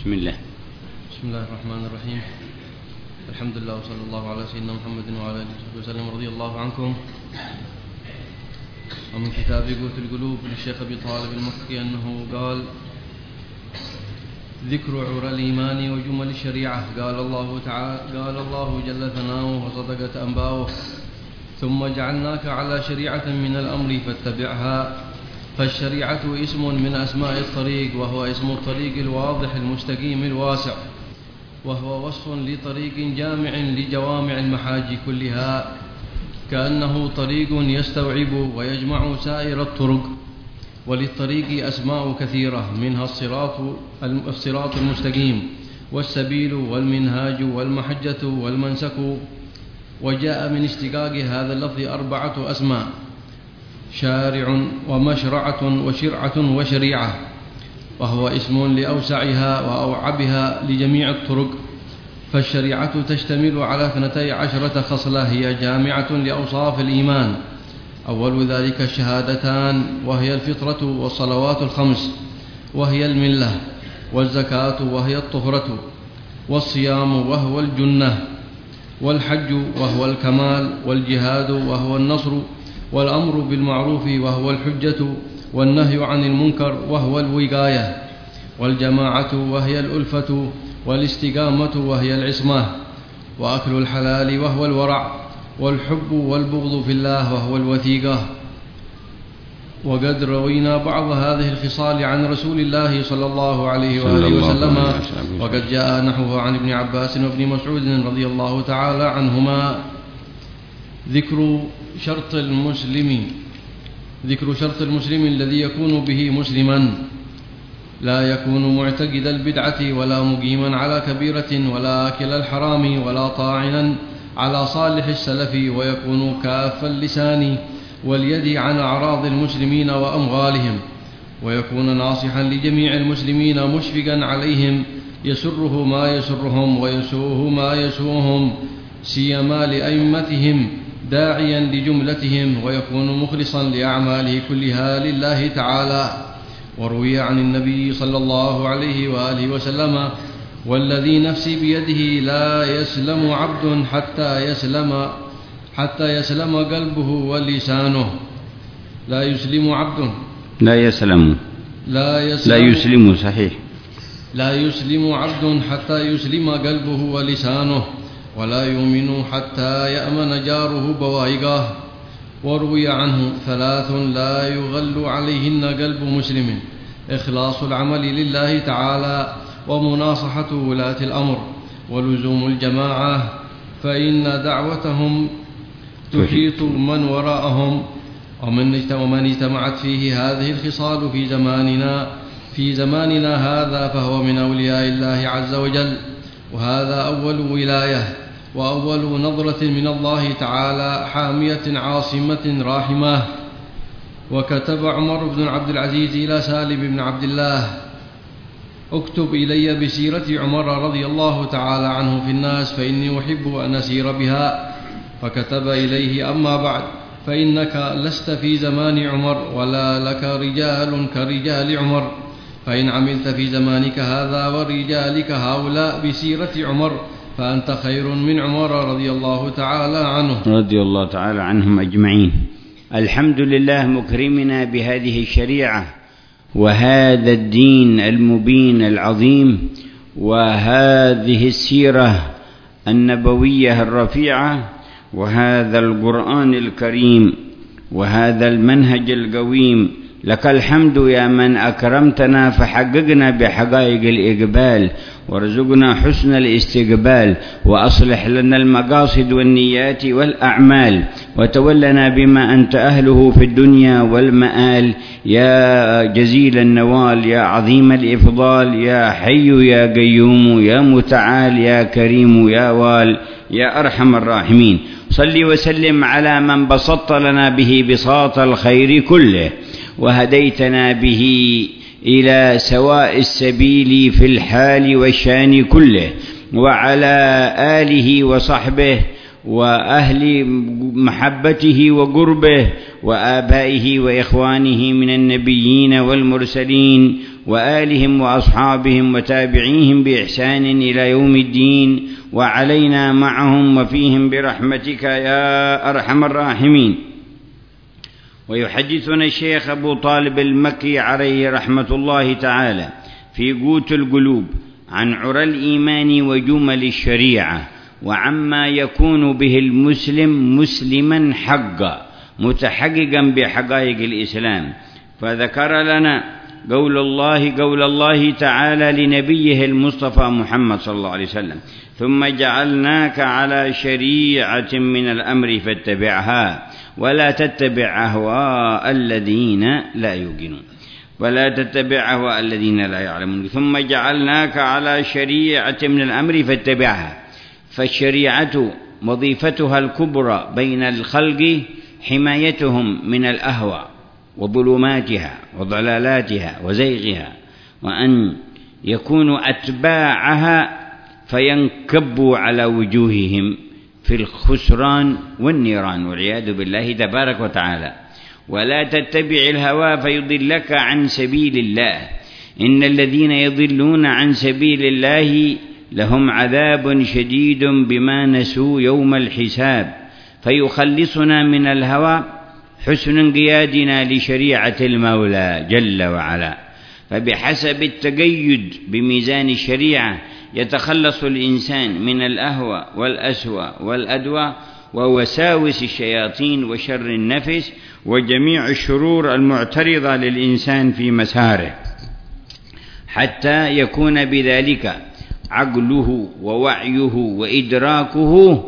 بسم الله. بسم الله الرحمن الرحيم. الحمد لله وصلى الله على سيدنا محمد وعلى آله وصحبه وسلم. رضي الله عنكم. ومن كتاب قوت القلوب للشيخ أبي طالب المكي أنه قال: ذكر عرى الإيمان وجمل الشريعة. قال الله جل ثناؤه وصدقت أنباؤه: ثم جعلناك على شريعة من الأمر فاتبعها. فالشريعة اسم من أسماء الطريق، وهو اسم الطريق الواضح المستقيم الواسع، وهو وصف لطريق جامع لجوامع المحاج كلها، كأنه طريق يستوعب ويجمع سائر الطرق. وللطريق أسماء كثيرة، منها الصراط المستقيم، والسبيل، والمنهاج، والمحجة، والمنسك. وجاء من اشتقاق هذا اللفظ 4 أسماء: شارع، ومشرعة، وشرعة، وشريعة، وهو اسم لأوسعها وأوعبها لجميع الطرق. فالشريعة تشتمل على 12 خصلة هي جامعة لأوصاف الإيمان. أول ذلك الشهادتان، وهي الفطرة، والصلوات ال5 وهي الملة، والزكاة وهي الطهرة، والصيام وهو الجنة، والحج وهو الكمال، والجهاد وهو النصر، والأمر بالمعروف وهو الحجة، والنهي عن المنكر وهو الوقاية، والجماعة وهي الألفة، والاستقامة وهي العصمة، وأكل الحلال وهو الورع، والحب والبغض في الله وهو الوثيقة. وقد روينا بعض هذه الخصال عن رسول الله صلى الله عليه وآله وسلم، وقد جاء نحوه عن ابن عباس وابن مسعود رضي الله تعالى عنهما. ذكر شرط المسلم الذي يكون به مسلما، لا يكون معتقد البدعة، ولا مقيما على كبيرة، ولا آكل الحرام، ولا طاعنا على صالح السلف، ويكون كاف اللسان واليد عن أعراض المسلمين وأموالهم، ويكون ناصحا لجميع المسلمين مشفقا عليهم، يسره ما يسرهم ويسوءه ما يسوءهم، سيما لأئمتهم، داعيا لجملتهم، ويكون مخلصا لأعماله كلها لله تعالى. وروي عن النبي صلى الله عليه وآله وسلم: والذي نفسي بيده لا يسلم عبد حتى يسلم قلبه ولسانه. لا يسلم عبد حتى يسلم قلبه ولسانه، ولا يؤمن حتى يأمن جاره بوائقه. وروي عنه: 3 لا يغل عليهن قلب مسلم: إخلاص العمل لله تعالى، ومناصحة ولاة الأمر، ولزوم الجماعة، فإن دعوتهم تحيط من وراءهم. ومن اجتمعت فيه هذه الخصال في زماننا هذا فهو من أولياء الله عز وجل. وهذا أول ولاية، وأول نظرة من الله تعالى، حامية عاصمة راحمة. وكتب عمر بن عبد العزيز إلى سالم بن عبد الله: اكتب إلي بسيرة عمر رضي الله تعالى عنه في الناس، فإني أحب أن أسير بها. فكتب إليه: أما بعد، فإنك لست في زمان عمر، ولا لك رجال كرجال عمر، فإن عملت في زمانك هذا ورجالك هؤلاء بسيرة عمر فأنت خير من عمر رضي الله تعالى عنه. رضي الله تعالى عنهم أجمعين. الحمد لله مكرمنا بهذه الشريعة وهذا الدين المبين العظيم، وهذه السيرة النبوية الرفيعة، وهذا القرآن الكريم، وهذا المنهج القويم. لك الحمد يا من أكرمتنا فحققنا بحقائق الإقبال، وارزقنا حسن الاستقبال، وأصلح لنا المقاصد والنيات والأعمال، وتولنا بما أنت أهله في الدنيا والمآل. يا جزيل النوال، يا عظيم الإفضال، يا حي يا قيوم، يا متعال، يا كريم، يا وال، يا أرحم الراحمين. صل وسلم على من بسطت لنا به بساط الخير كله، وهديتنا به إلى سواء السبيل في الحال والشان كله، وعلى آله وصحبه وأهل محبته وقربه، وآبائه وإخوانه من النبيين والمرسلين، وآلهم وأصحابهم وتابعيهم بإحسان إلى يوم الدين، وعلينا معهم وفيهم برحمتك يا أرحم الراحمين. ويحدثنا الشيخ أبو طالب المكي عليه رحمة الله تعالى في قوت القلوب عن عرى الإيمان وجمل الشريعة، وعما يكون به المسلم مسلما حقا متحققا بحقائق الإسلام، فذكر لنا قول الله تعالى لنبيه المصطفى محمد صلى الله عليه وسلم: ثم جعلناك على شريعة من الأمر فاتبعها ولا تتبع أهواء الذين لا يوقنون، ولا تتبع أهواء الذين لا يعلمون. ثم جعلناك على شريعة من الأمر فاتبعها. فالشريعة وظيفتها الكبرى بين الخلق حمايتهم من الأهواء وظلماتها وضلالاتها وزيغها، وأن يكونوا أتباعها فينكبوا على وجوههم في الخسران والنيران والعياذ بالله تبارك وتعالى. ولا تتبع الهوى فيضلك عن سبيل الله، إن الذين يضلون عن سبيل الله لهم عذاب شديد بما نسوا يوم الحساب. فيخلصنا من الهوى حسن انقيادنا لشريعة المولى جل وعلا. فبحسب التقيد بميزان الشريعة يتخلص الإنسان من الأهوى والأسوى والأدوى ووساوس الشياطين وشر النفس وجميع الشرور المعترضة للإنسان في مساره، حتى يكون بذلك عقله ووعيه وإدراكه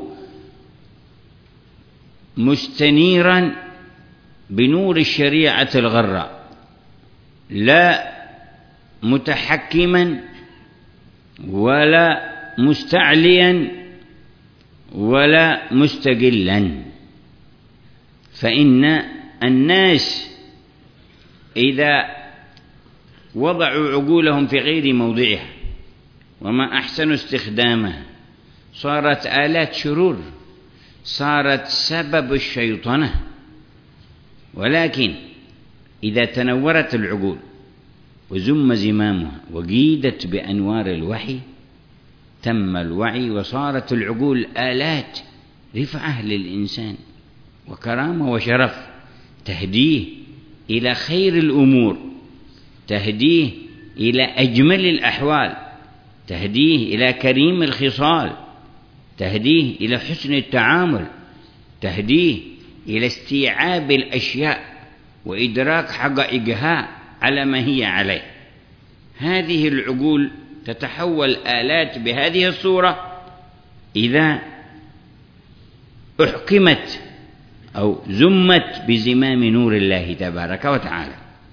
مستنيرا بنور الشريعة الغراء، لا متحكما ولا مستعليا ولا مستقلا. فإن الناس إذا وضعوا عقولهم في غير موضعها وما أحسن استخدامها صارت آلات شرور، صارت سبب الشيطنة. ولكن إذا تنورت العقول وزم زمامها وقيدت بأنوار الوحي تم الوعي، وصارت العقول آلات رفعة للإنسان وكرامة وشرف، تهديه إلى خير الأمور، تهديه إلى أجمل الأحوال، تهديه إلى كريم الخصال، تهديه إلى حسن التعامل، تهديه إلى استيعاب الأشياء وإدراك حقائقها على ما هي عليه. هذه العقول تتحول آلات بهذه الصورة إذا أحكمت أو زمت بزمام نور الله تبارك وتعالى.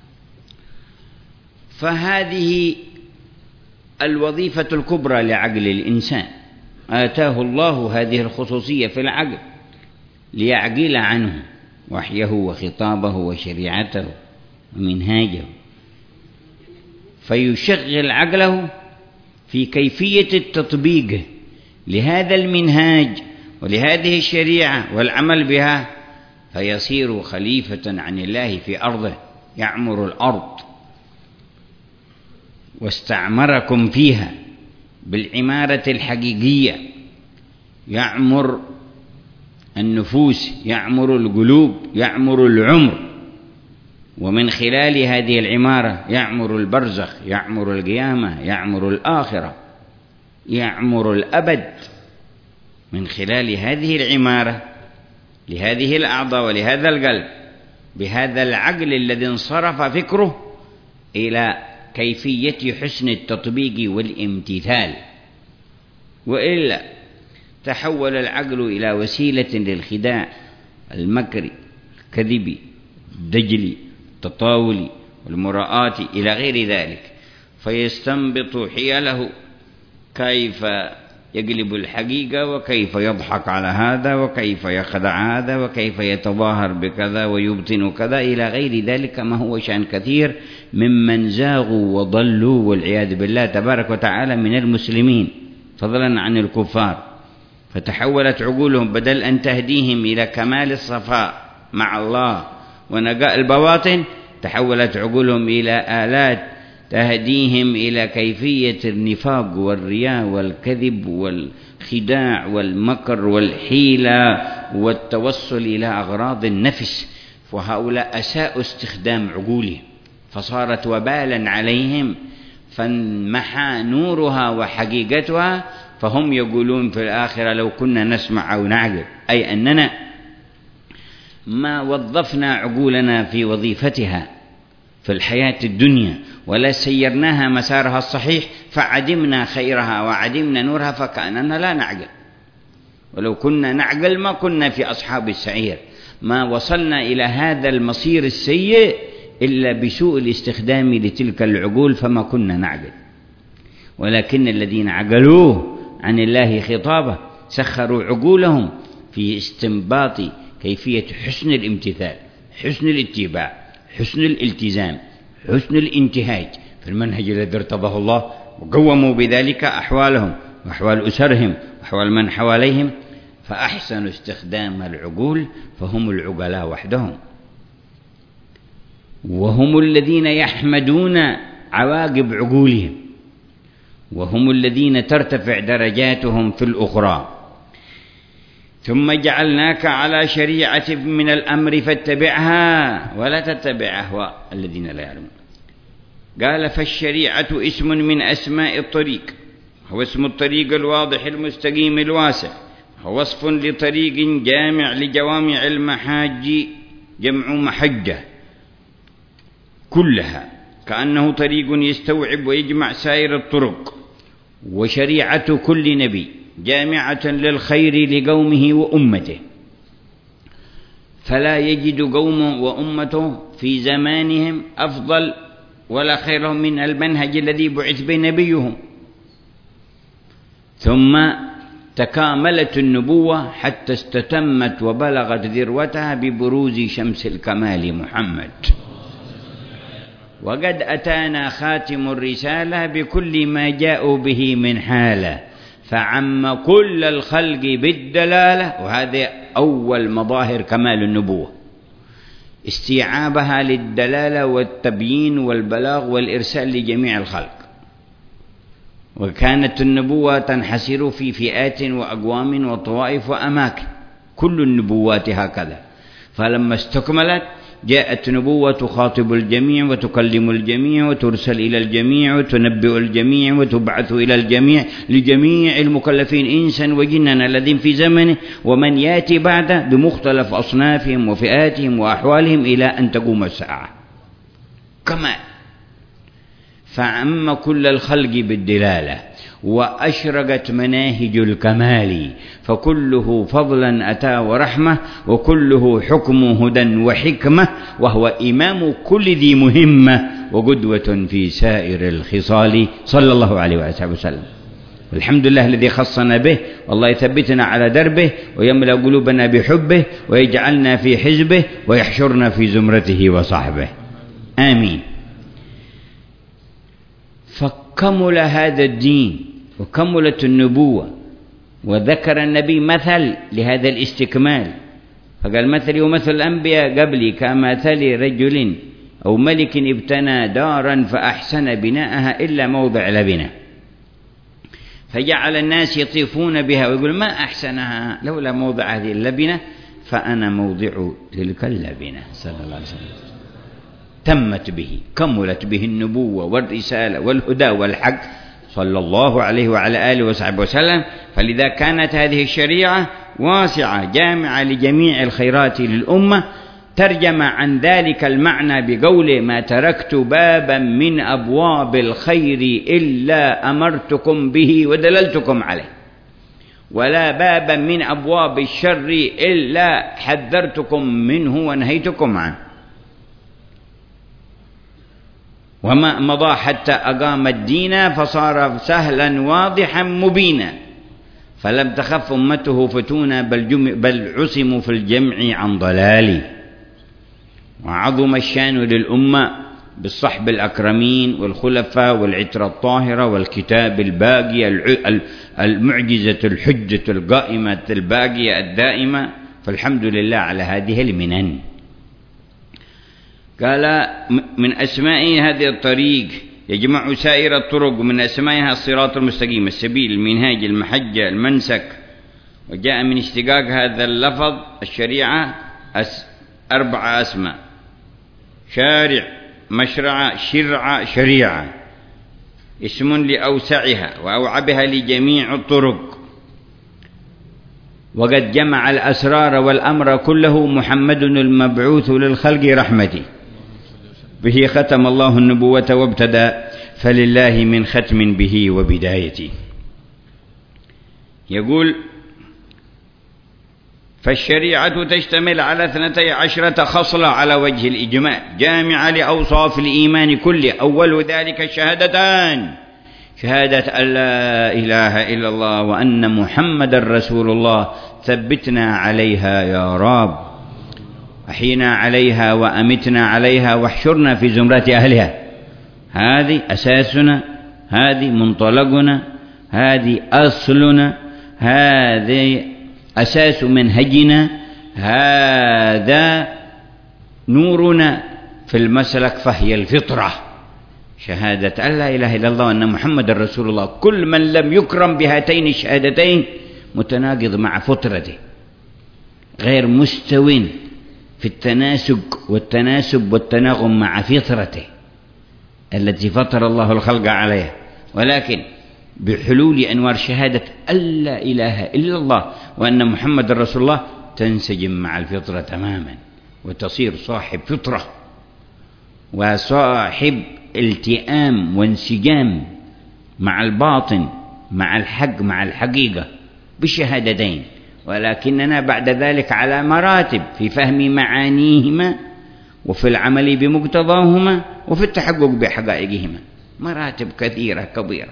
فهذه الوظيفة الكبرى لعقل الإنسان، آتاه الله هذه الخصوصية في العقل ليعقل عنه وحيه وخطابه وشريعته ومنهاجه، فيشغل عقله في كيفية التطبيق لهذا المنهاج ولهذه الشريعة والعمل بها، فيصير خليفة عن الله في أرضه، يعمر الأرض واستعمركم فيها بالعمارة الحقيقية، يعمر النفوس، يعمر القلوب، يعمر العمر، ومن خلال هذه العمارة يعمر البرزخ، يعمر القيامة، يعمر الآخرة، يعمر الأبد. من خلال هذه العمارة لهذه الأعضاء ولهذا القلب بهذا العقل الذي انصرف فكره إلى كيفية حسن التطبيق والامتثال، وإلا تحول العقل إلى وسيلة للخداع، المكر، الكذب، الدجل، التطاول والمراءات إلى غير ذلك، فيستنبط حيله كيف يقلب الحقيقة وكيف يضحك على هذا وكيف يخدع هذا وكيف يتظاهر بكذا ويبطن كذا إلى غير ذلك، ما هو شأن كثير ممن زاغوا وضلوا والعياذ بالله تبارك وتعالى من المسلمين فضلا عن الكفار. فتحولت عقولهم بدل أن تهديهم إلى كمال الصفاء مع الله ونقاء البواطن، تحولت عقولهم إلى آلات تهديهم إلى كيفية النفاق والرياء والكذب والخداع والمكر والحيلة والتوصل إلى أغراض النفس. وهؤلاء أساءوا استخدام عقولهم فصارت وبالا عليهم، فانمحى نورها وحقيقتها، فهم يقولون في الآخرة لو كنا نسمع أو نعقل، أي أننا ما وظفنا عقولنا في وظيفتها في الحياة الدنيا ولا سيرناها مسارها الصحيح، فعدمنا خيرها وعدمنا نورها، فكأننا لا نعقل. ولو كنا نعقل ما كنا في أصحاب السعير، ما وصلنا إلى هذا المصير السيء إلا بسوء الاستخدام لتلك العقول، فما كنا نعقل. ولكن الذين عقلوه عن الله خطابه سخروا عقولهم في استنباط كيفية حسن الامتثال، حسن الاتباع، حسن الالتزام، حسن الانتهاج في المنهج الذي ارتضاه الله، وقوموا بذلك أحوالهم وأحوال أسرهم وأحوال من حواليهم، فأحسنوا استخدام العقول، فهم العقلاء وحدهم، وهم الذين يحمدون عواقب عقولهم، وهم الذين ترتفع درجاتهم في الأخرى. ثم جعلناك على شريعة من الأمر فاتبعها ولا تتبع أهواء الذين لا يعلمون. قال فالشريعة اسم من أسماء الطريق، هو اسم الطريق الواضح المستقيم الواسع، هو وصف لطريق جامع لجوامع المحاج، جمع محجة كلها، كأنه طريق يستوعب ويجمع سائر الطرق. وشريعة كل نبي جامعة للخير لقومه وأمته، فلا يجد قوم وأمته في زمانهم أفضل ولا خيرهم من المنهج الذي بعث به نبيهم. ثم تكاملت النبوة حتى استتمت وبلغت ذروتها ببروز شمس الكمال محمد، وقد أتانا خاتم الرسالة بكل ما جاءوا به من حالة، فعم كل الخلق بالدلالة. وهذا أول مظاهر كمال النبوة، استيعابها للدلالة والتبيين والبلاغ والإرسال لجميع الخلق. وكانت النبوة تنحسر في فئات وأقوام وطوائف وأماكن، كل النبوات هكذا. فلما استكملت جاءت نبوة تخاطب الجميع وتكلم الجميع وترسل إلى الجميع وتنبئ الجميع وتبعث إلى الجميع لجميع المكلفين إنسا وجنا الذين في زمنه ومن يأتي بعده بمختلف أصنافهم وفئاتهم وأحوالهم إلى أن تقوم الساعة. كمال، فعم كل الخلق بالدلالة، وأشرقت مناهج الكمال، فكله فضلا أتى ورحمة، وكله حكم هدى وحكمة، وهو إمام كل ذي مهمة وقدوة في سائر الخصال، صلى الله عليه وسلم. والحمد لله الذي خصنا به، والله يثبتنا على دربه ويملأ قلوبنا بحبه ويجعلنا في حزبه ويحشرنا في زمرته وصحبه، آمين. فكمل هذا الدين وكملت النبوة، وذكر النبي مثل لهذا الاستكمال، فقال مثلي ومثل الأنبياء قبلي كمثل رجل أو ملك ابتنى دارا فأحسن بناءها إلا موضع لبنة، فجعل الناس يطيفون بها ويقول ما أحسنها لولا موضع هذه اللبنة، فأنا موضع تلك اللبنة، صلى الله عليه وسلم. تمت به، كملت به النبوة والرسالة والهدى والحق، صلى الله عليه وعلى آله وصحبه وسلم. فلذا كانت هذه الشريعة واسعة جامعة لجميع الخيرات للأمة. ترجم عن ذلك المعنى بقوله ما تركت بابا من أبواب الخير إلا أمرتكم به ودللتكم عليه، ولا بابا من أبواب الشر إلا حذرتكم منه ونهيتكم عنه. وما مضى حتى أقام الدين فصار سهلا واضحا مبينا، فلم تخف أمته فتونا بل عصموا في الجمع عن ضلال. وعظم الشان للأمة بالصحب الأكرمين والخلفاء والعترة الطاهرة والكتاب الباقي المعجزة الحجة القائمة الباقية الدائمة، فالحمد لله على هذه المنن. قال من أسماء هذه الطريق يجمع سائر الطرق من أسمائها الصراط المستقيم، السبيل، المنهاج، المحجة، المنسك. وجاء من اشتقاق هذا اللفظ الشريعة 4 أسماء: شارع، مشرع، شرع، شريعة، اسم لأوسعها وأوعبها لجميع الطرق. وقد جمع الأسرار والأمر كله محمد المبعوث للخلق رحمته، به ختم الله النبوة وابتدأ، فلله من ختم به وبدايته. يقول: فالشريعة تشتمل على 12 خصلة على وجه الإجمال، جامعة لأوصاف الإيمان كله. أول ذلك الشهادتان: شهادة أن لا إله إلا الله وأن محمد رسول الله، ثبتنا عليها يا رب، أحينا عليها وأمتنا عليها واحشرنا في زمرة أهلها. هذه أساسنا، هذه منطلقنا، هذه أصلنا، هذه أساس منهجنا، هذا نورنا في المسلك، فهي الفطرة. شهادة أن لا إله إلا الله وأن محمد رسول الله. كل من لم يكرم بهاتين الشهادتين متناقض مع فطرته، غير مستو في التناسق والتناسب والتناغم مع فطرته التي فطر الله الخلق عليها. ولكن بحلول أنوار شهادة أن لا إله إلا الله وأن محمد رسول الله تنسجم مع الفطرة تماما، وتصير صاحب فطرة وصاحب التئام وانسجام مع الباطن، مع الحق، مع الحقيقة بالشهادتين. ولكننا بعد ذلك على مراتب في فهم معانيهما وفي العمل بمقتضاهما وفي التحقق بحقائقهما، مراتب كثيرة كبيرة،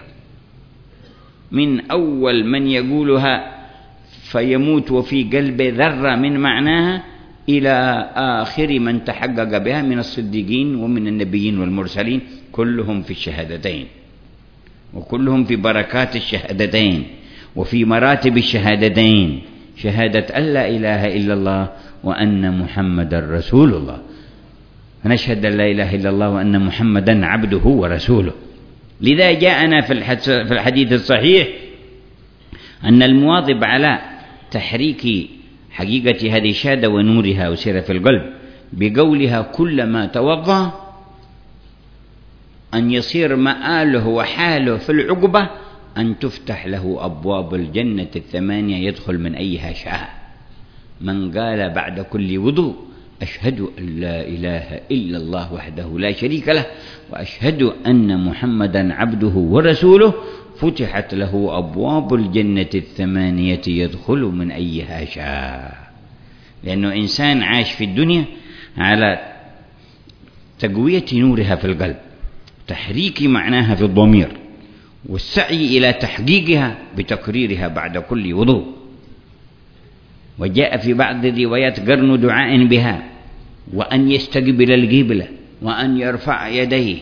من أول من يقولها فيموت وفي قلبه ذرة من معناها إلى آخر من تحقق بها من الصديقين ومن النبيين والمرسلين، كلهم في الشهادتين، وكلهم في بركات الشهادتين وفي مراتب الشهادتين. شهادة أن لا إله إلا الله وأن محمد رسول الله. نشهد أن لا إله إلا الله وأن محمدا عبده ورسوله. لذا جاءنا في الحديث الصحيح أن المواظب على تحريك حقيقة هذه الشهادة ونورها وسير في القلب بقولها كلما توضأ أن يصير مآله وحاله في العقبة أن تفتح له أبواب الجنة 8 يدخل من أيها شاء. من قال بعد كل وضوء: أشهد أن لا إله إلا الله وحده لا شريك له وأشهد أن محمدا عبده ورسوله، فتحت له أبواب الجنة 8 يدخل من أيها شاء. لأنه إنسان عاش في الدنيا على تقوية نورها في القلب، تحريك معناها في الضمير، والسعي إلى تحقيقها بتكريرها بعد كل وضوء. وجاء في بعض الروايات قرن دعاء بها، وأن يستقبل القبلة، وأن يرفع يديه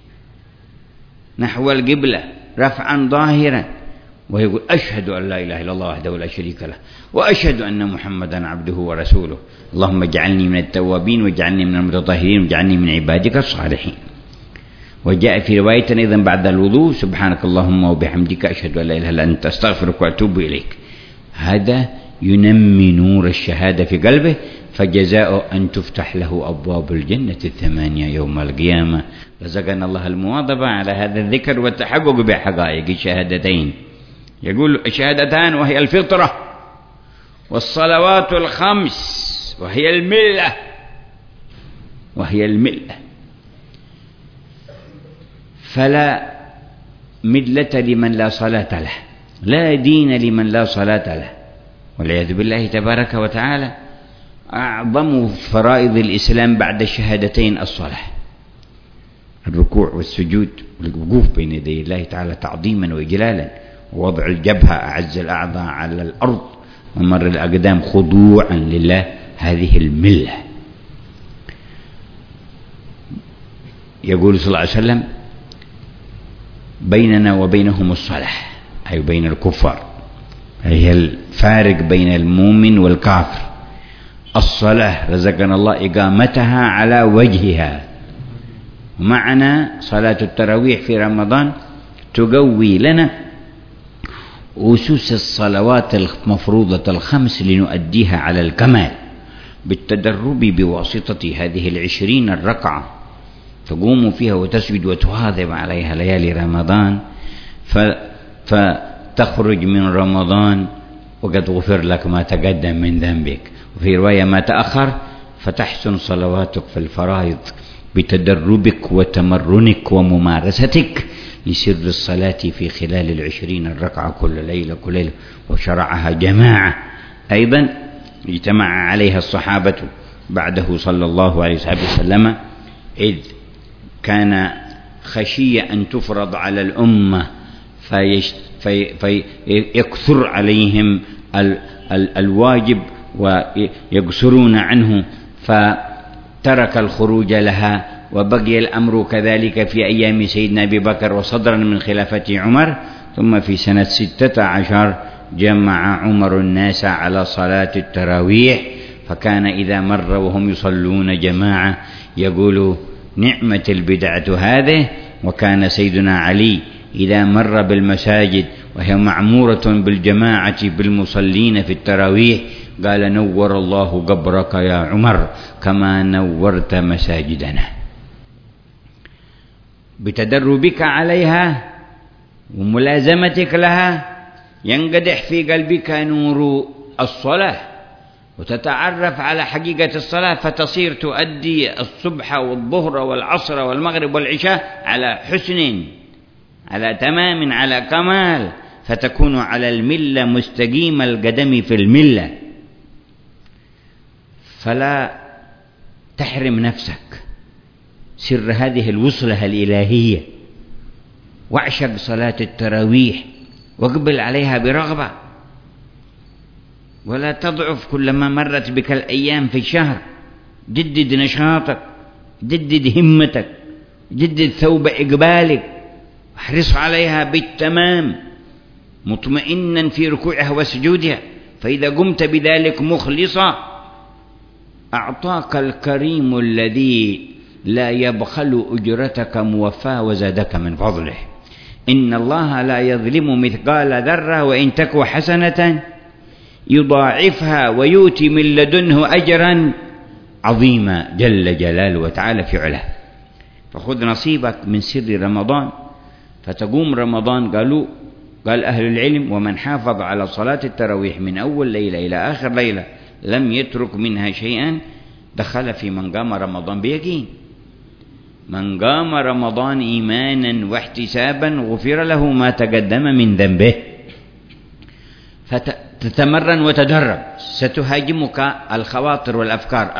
نحو القبلة رفعا ظاهرا، ويقول: أشهد أن لا إله إلا الله وحده لا شريك له وأشهد أن محمدا عبده ورسوله، اللهم اجعلني من التوابين واجعلني من المتطهرين واجعلني من عبادك الصالحين. وجاء في رواية أيضا بعد الوضوء: سبحانك اللهم وبحمدك أشهد أن لا إله إلا أنت أستغفرك وأتوب إليك. هذا ينمي نور الشهادة في قلبه، فجزاؤه أن تفتح له أبواب الجنة 8 يوم القيامة. رزقنا الله المواظبة على هذا الذكر والتحقق بحقائق الشهادتين. يقول: الشهادتان وهي الفطرة، والصلوات الخمس وهي الملة، وهي الملة. فلا ملة لمن لا صلاة له، لا دين لمن لا صلاة له، والعياذ بالله تبارك وتعالى. أعظم فرائض الإسلام بعد الشهادتين الصلاة، الركوع والسجود والوقوف بين يدي الله تعالى تعظيما وإجلالا، ووضع الجبهة أعز الأعضاء على الأرض، ومر الأقدام خضوعا لله. هذه الملة. يقول صلى الله عليه وسلم: بيننا وبينهم الصلاة، أي بين الكفار، هي الفارق بين المؤمن والكافر. الصلاة رزقنا الله إقامتها على وجهها، معنا صلاة التراويح في رمضان تقوي لنا أسس الصلوات المفروضة ال5 لنؤديها على الكمال بالتدرب بواسطة هذه 20 الركعة تقوم فيها وتسجد وتواظب عليها ليالي رمضان، فتخرج من رمضان وقد غفر لك ما تقدم من ذنبك، وفي رواية ما تأخر، فتحسن صلواتك في الفرائض بتدربك وتمرنك وممارستك لسر الصلاة في خلال 20 الركعة كل ليلة كل ليلة. وشرعها جماعة أيضا اجتمع عليها الصحابة بعده صلى الله عليه وسلم، إذ كان خشية أن تفرض على الأمة فيكثر عليهم الواجب ويقصرون عنه، فترك الخروج لها، وبقي الأمر كذلك في أيام سيدنا أبي بكر وصدرا من خلافة عمر. ثم في سنة 16 جمع عمر الناس على صلاة التراويح، فكان إذا مر وهم يصلون جماعة يقول نعمة البدعة هذه. وكان سيدنا علي إذا مر بالمساجد وهي معمورة بالجماعة بالمصلين في التراويح قال نور الله قبرك يا عمر كما نورت مساجدنا. بتدربك عليها وملازمتك لها ينقدح في قلبك نور الصلاة، وتتعرف على حقيقة الصلاة، فتصير تؤدي الصبح والظهر والعصر والمغرب والعشاء على حسن، على تمام، على كمال، فتكون على الملة مستقيم القدم في الملة. فلا تحرم نفسك سر هذه الوصلة الإلهية، واعشق صلاة التراويح واقبل عليها برغبة، ولا تضعف كلما مرت بك الأيام في الشهر. جدد نشاطك، جدد همتك، جدد ثوب إقبالك، احرص عليها بالتمام مطمئنا في ركوعها وسجودها. فإذا قمت بذلك مخلصا أعطاك الكريم الذي لا يبخل أجرتك موفاه وزادك من فضله. إن الله لا يظلم مثقال ذرة وإن تك حسنة يضاعفها ويؤتي من لدنه أجرا عظيما جل جلاله وتعالى في علاه. فخذ نصيبك من سر رمضان فتقوم رمضان. قال أهل العلم ومن حافظ على صلاة التراويح من أول ليلة إلى آخر ليلة لم يترك منها شيئا دخل في من قام رمضان بيقين. من قام رمضان إيمانا واحتسابا غفر له ما تقدم من ذنبه. فتتمرن وتدرب. ستهاجمك الخواطر والأفكار،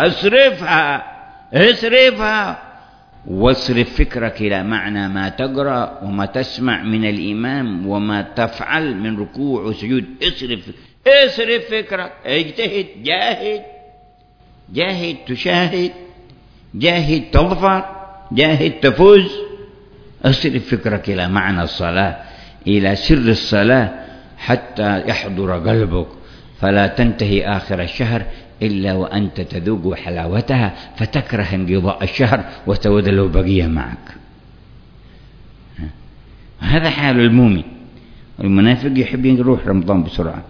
اصرفها واصرف فكرك إلى معنى ما تقرأ وما تسمع من الإمام وما تفعل من ركوع وسجود. اصرف فكرك، اجتهد، جاهد تشاهد، جاهد تظفر، جاهد تفوز. اصرف فكرك إلى معنى الصلاة، إلى سر الصلاة حتى يحضر قلبك، فلا تنتهي آخر الشهر إلا وأنت تذوق حلاوتها فتكره انقضاء الشهر وتود له بقية معك. هذا حال المؤمن. المنافق يحب يروح رمضان بسرعة.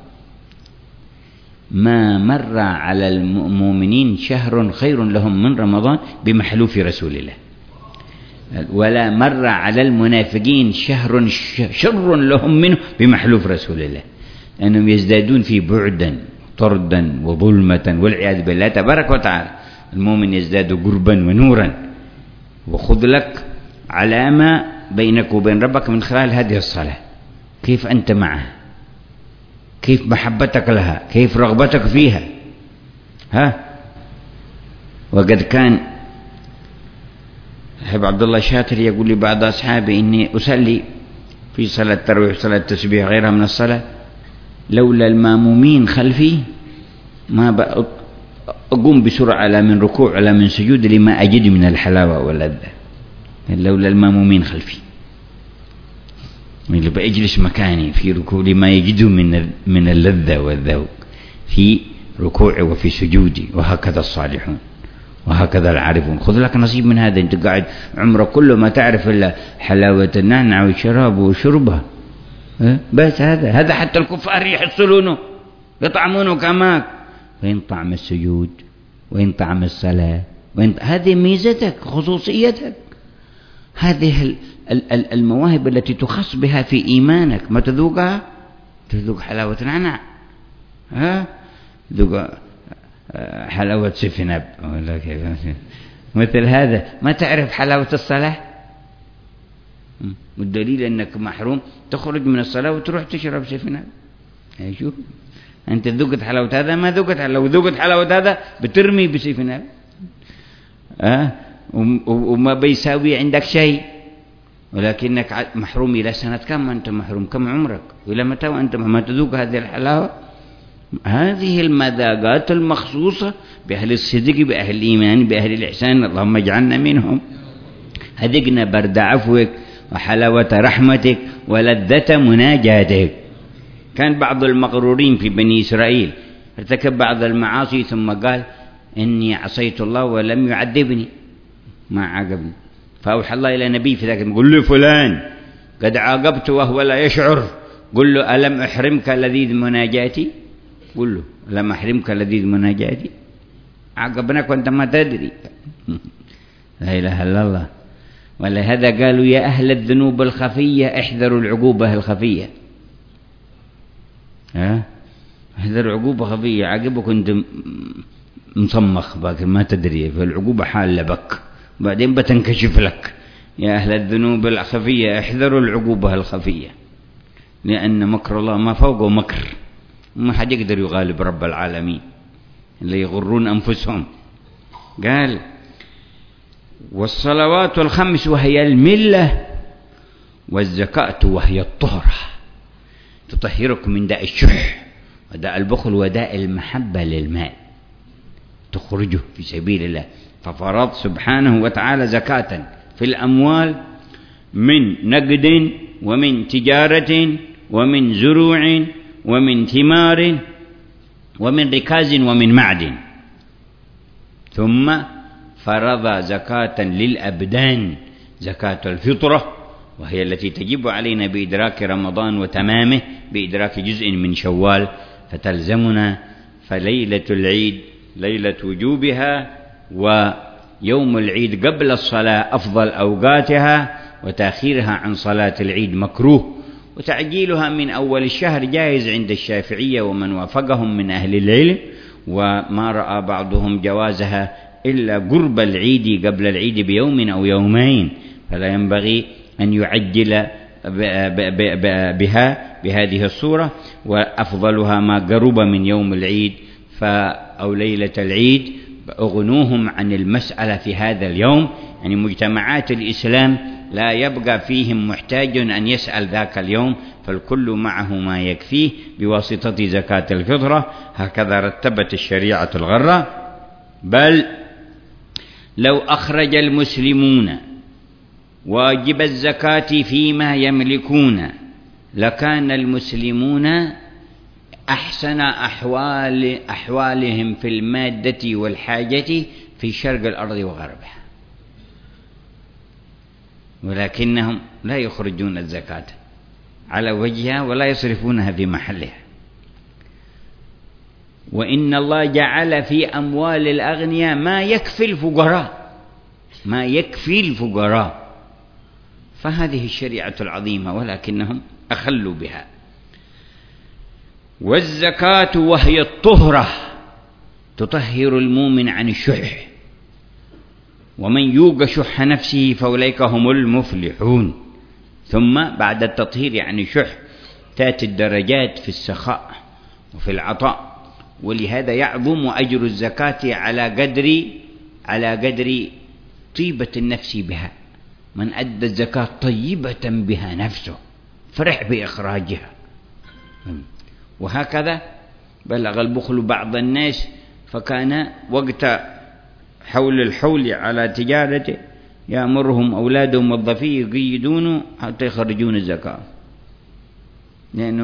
ما مر على المؤمنين شهر خير لهم من رمضان بمحلوف رسول الله، ولا مر على المنافقين شهر شر لهم منه بمحلوف رسول الله، لأنهم يزدادون فيه بعدا طردا وظلمة والعياذ بالله تبارك وتعالى. المؤمن يزداد قربا ونورا. وخذ لك علامة بينك وبين ربك من خلال هذه الصلاة، كيف أنت معها، كيف محبتك لها، كيف رغبتك فيها. وقد كان أحب عبد الله الشاتر يقول لبعض أصحابي إني أصلي في صلاة التراويح صلاة التسبيح غيرها من الصلاة لولا المامومين خلفي ما أقوم بسرعة لا من ركوع ولا من سجود لما أجد من الحلاوة واللذة. لولا المامومين خلفي اللي بأجلس مكاني في ركوع لما يجد من اللذة والذوق في ركوعي وفي سجودي. وهكذا الصالحون. وهكذا العارفون. خذ لك نصيب من هذا، أنت قاعد عمرك كله ما تعرف إلا حلاوة النعنع والشراب وشربها، بس هذا حتى الكفار يحصلونه يطعمونه كماك. وين طعم السجود، وين طعم الصلاة، هذه ميزتك خصوصيتك، هذه المواهب التي تخص بها في إيمانك. ما تذوقها، تذوق حلاوة النعنع، تذوق حلاوة سفنب ولا كيف مثل هذا. ما تعرف حلاوة الصلاة، والدليل أنك محروم تخرج من الصلاة وتروح تشرب سفنب. شوف أنت ذوقت حلاوة هذا، ما ذوقت. لو ذوقت حلاوة هذا بترمي بسفنب، وما بيساوي عندك شيء، ولكنك محروم. إلى سنة كم أنت محروم؟ كم عمرك؟ وإلى متى وأنت ما تذوق هذه الحلاوة؟ هذه المذاقات المخصوصة بأهل الصدق، بأهل الإيمان، بأهل الإحسان، اللهم اجعلنا منهم. هذقنا برد عفوك وحلاوة رحمتك ولذة مناجاتك. كان بعض المغرورين في بني إسرائيل ارتكب بعض المعاصي ثم قال إني عصيت الله ولم يعذبني، ما عاقبني. فأوحى الله إلى نبي في ذاك، قل له فلان قد عاقبت وهو لا يشعر، قل له ألم أحرمك لذيذ مناجاتي، قل له ألم أحرمك لذيذ مناجاتي، عاقبناك وأنت ما تدري. لا إله إلا الله. ولهذا قالوا يا أهل الذنوب الخفية احذروا العقوبة الخفية. احذروا عقوبة خفية، عاقبك أنت مصمخ باكر ما تدري، فالعقوبة حالة بك بعدين بتنكشف لك. يا أهل الذنوب الخفية احذروا العقوبة الخفية، لأن مكر الله ما فوقه مكر، ما حد يقدر يغالب رب العالمين، اللي يغرون أنفسهم. قال والصلوات الخمس وهي الملة، والزكاة وهي الطهرة، تطهرك من داء الشح وداء البخل وداء المحبة للمال، تخرجه في سبيل الله. ففرض سبحانه وتعالى زكاة في الأموال من نقد ومن تجارة ومن زروع ومن ثمار ومن ركاز ومن معدن. ثم فرض زكاة للأبدان، زكاة الفطرة، وهي التي تجب علينا بإدراك رمضان وتمامه، بإدراك جزء من شوال، فتلزمنا. فليلة العيد ليلة وجوبها، ويوم العيد قبل الصلاة أفضل أوقاتها، وتأخيرها عن صلاة العيد مكروه، وتعجيلها من أول الشهر جائز عند الشافعية ومن وافقهم من أهل العلم، وما رأى بعضهم جوازها إلا قرب العيد قبل العيد بيوم أو يومين، فلا ينبغي أن يعجل بها بهذه الصورة. وأفضلها ما قرب من يوم العيد أو ليلة العيد، أغنوهم عن المسألة في هذا اليوم. يعني مجتمعات الإسلام لا يبقى فيهم محتاج أن يسأل ذاك اليوم، فالكل معه ما يكفيه بواسطة زكاة الفطرة. هكذا رتبت الشريعة الغرة. بل لو أخرج المسلمون واجب الزكاة فيما يملكون لكان المسلمون أحسن أحوالهم في المادة والحاجة في شرق الأرض وغربها، ولكنهم لا يخرجون الزكاة على وجهها ولا يصرفونها في محلها. وإن الله جعل في أموال الأغنياء ما يكفي الفقراء، ما يكفي الفقراء. فهذه الشريعة العظيمة، ولكنهم أخلوا بها. والزكاة وهي الطهرة، تطهر المؤمن عن الشح، ومن يوق شح نفسه فأولئك هم المفلحون. ثم بعد التطهير عن الشح تأتي الدرجات في السخاء وفي العطاء، ولهذا يعظم أجر الزكاة على قدر طيبة النفس بها. من أدى الزكاة طيبة بها نفسه فرح بإخراجها. وهكذا بلغ البخل بعض الناس، فكان وقت حول الحول على تجارته يأمرهم أولادهم والضفي يقيدون حتى يخرجون الزكاة، لأنه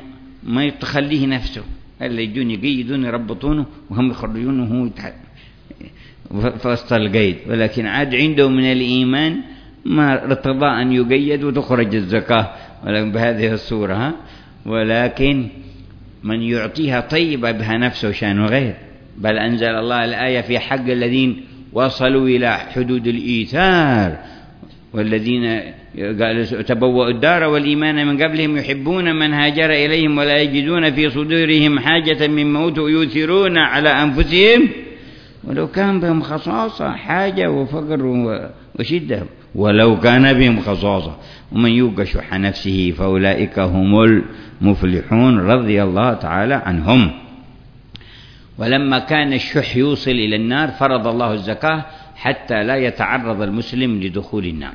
ما يتخليه نفسه، اللي يجون يقيدون يربطونه وهم يخرجونه وهو في وسط القيد، ولكن عاد عنده من الإيمان ما ارتضى أن يقيد وتخرج الزكاة ولكن بهذه الصورة. ولكن من يعطيها طيبة بها نفسه شان غير، بل أنزل الله الآية في حق الذين وصلوا إلى حدود الإيثار، والذين قال تبوأوا الدار والإيمان من قبلهم يحبون من هاجر إليهم ولا يجدون في صدورهم حاجة مما أوتوا يؤثرون على أنفسهم ولو كان بهم خصاصة، حاجة وفقر وشدة، ولو كان بهم خصاصة، ومن يوق شح نفسه فأولئك هم المفلحون رضي الله تعالى عنهم. ولما كان الشح يوصل إلى النار فرض الله الزكاة حتى لا يتعرض المسلم لدخول النار.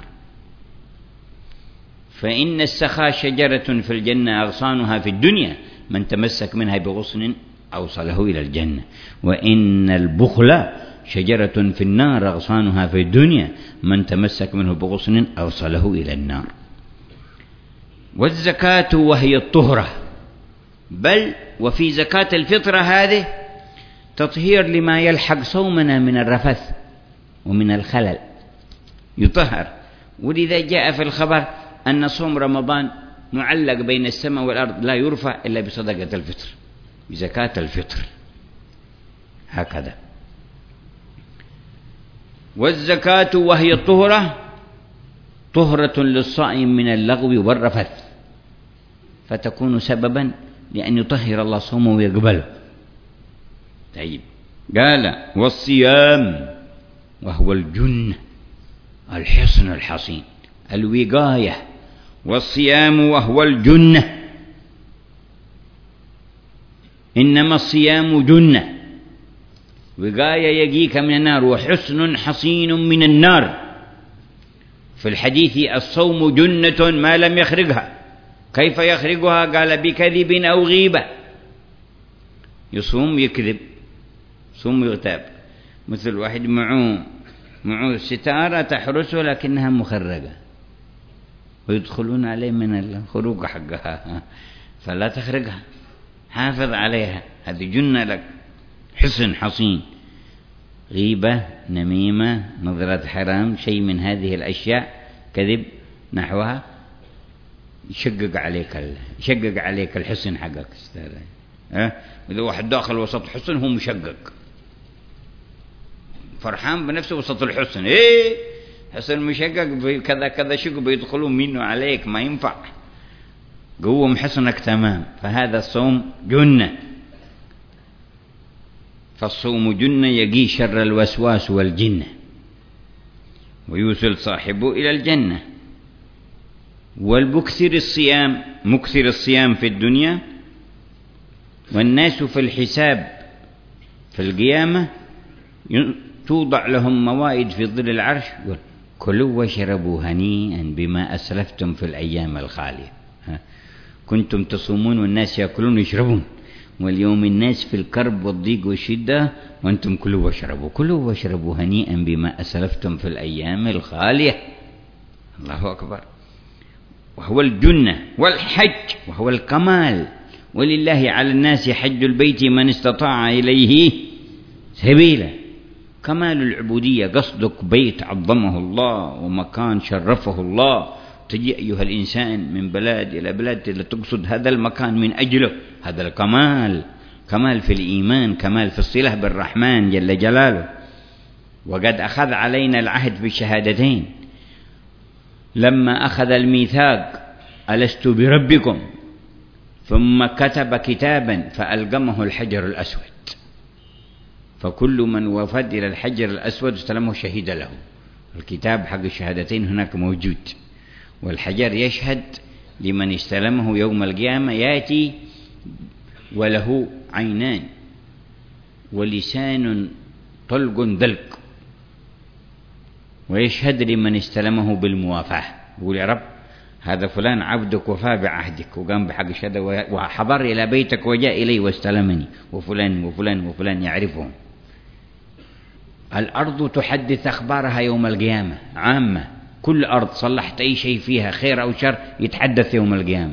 فإن السخاء شجرة في الجنة أغصانها في الدنيا، من تمسك منها بغصن أوصله إلى الجنة. وإن البخل شجرة في النار أغصانها في الدنيا، من تمسك منه بغصن أوصله إلى النار. والزكاة وهي الطهرة، بل وفي زكاة الفطرة هذه تطهير لما يلحق صومنا من الرفث ومن الخلل، يطهر. ولذا جاء في الخبر أن صوم رمضان معلق بين السماء والأرض لا يرفع إلا بصدقة الفطر، بزكاة الفطر، هكذا. والزكاة وهي الطهرة طهرة للصائم من اللغو والرفث، فتكون سببا لأن يطهر الله صومه ويقبله. طيب، قال والصيام وهو الجنة، الحصن الحصين، الوقاية. والصيام وهو الجنة، إنما الصيام جنة، وقاية يقيك من النار، وحصن حصين من النار. في الحديث الصوم جنة ما لم يخرجها. كيف يخرجها؟ قال بكذب أو غيبة. يصوم يكذب، صوم يغتاب، مثل واحد معه ستارة تحرسه لكنها مخرجة ويدخلون عليه من الخروج حقها، فلا تخرجها، حافظ عليها، هذه جنة لك، حصن حصين. غيبة، نميمة، نظرة حرام، شيء من هذه الأشياء، كذب نحوها، يشقق عليك الحصن حقك. إذا واحد داخل وسط حصن هو مشقق فرحان بنفسه وسط الحصن، حصن مشقق كذا كذا شق بيدخلون منه عليك، ما ينفع، قوم حصنك تمام. فهذا الصوم جنة. فالصوم جنة يقي شر الوسواس والجنة ويوصل صاحبه إلى الجنة. والمكثر الصيام، مكثر الصيام في الدنيا، والناس في الحساب في القيامة توضع لهم موائد في ظل العرش، كلوا واشربوا هنيئا بما أسلفتم في الأيام الخالية. كنتم تصومون والناس يأكلون ويشربون، واليوم الناس في الكرب والضيق والشدة وأنتم كلوا واشربوا هنيئا بما أسلفتم في الأيام الخالية. الله أكبر. وهو الجنة. والحج وهو الكمال، ولله على الناس حج البيت من استطاع إليه سبيلا. كمال العبودية، قصدك بيت عظمه الله ومكان شرفه الله، تجي أيها الإنسان من بلاد إلى بلاد تقصد هذا المكان من أجله، هذا الكمال، كمال في الإيمان، كمال في الصلة بالرحمن جل جلاله. وقد أخذ علينا العهد بالشهادتين لما أخذ الميثاق ألست بربكم، ثم كتب كتابا فألقمه الحجر الأسود، فكل من وفد إلى الحجر الأسود استلمه شهيد له. الكتاب حق الشهادتين هناك موجود، والحجر يشهد لمن استلمه يوم القيامة، يأتي وله عينان ولسان طلق دلق، ويشهد لمن استلمه بالموافاة، يقول يا رب هذا فلان عبدك وفى بعهدك وقام بحق الشهادة وحضر إلى بيتك وجاء إلي واستلمني، وفلان وفلان وفلان يعرفهم. الأرض تحدث أخبارها يوم القيامة عامة، كل أرض صلحت أي شيء فيها خير أو شر يتحدث يوم القيامة.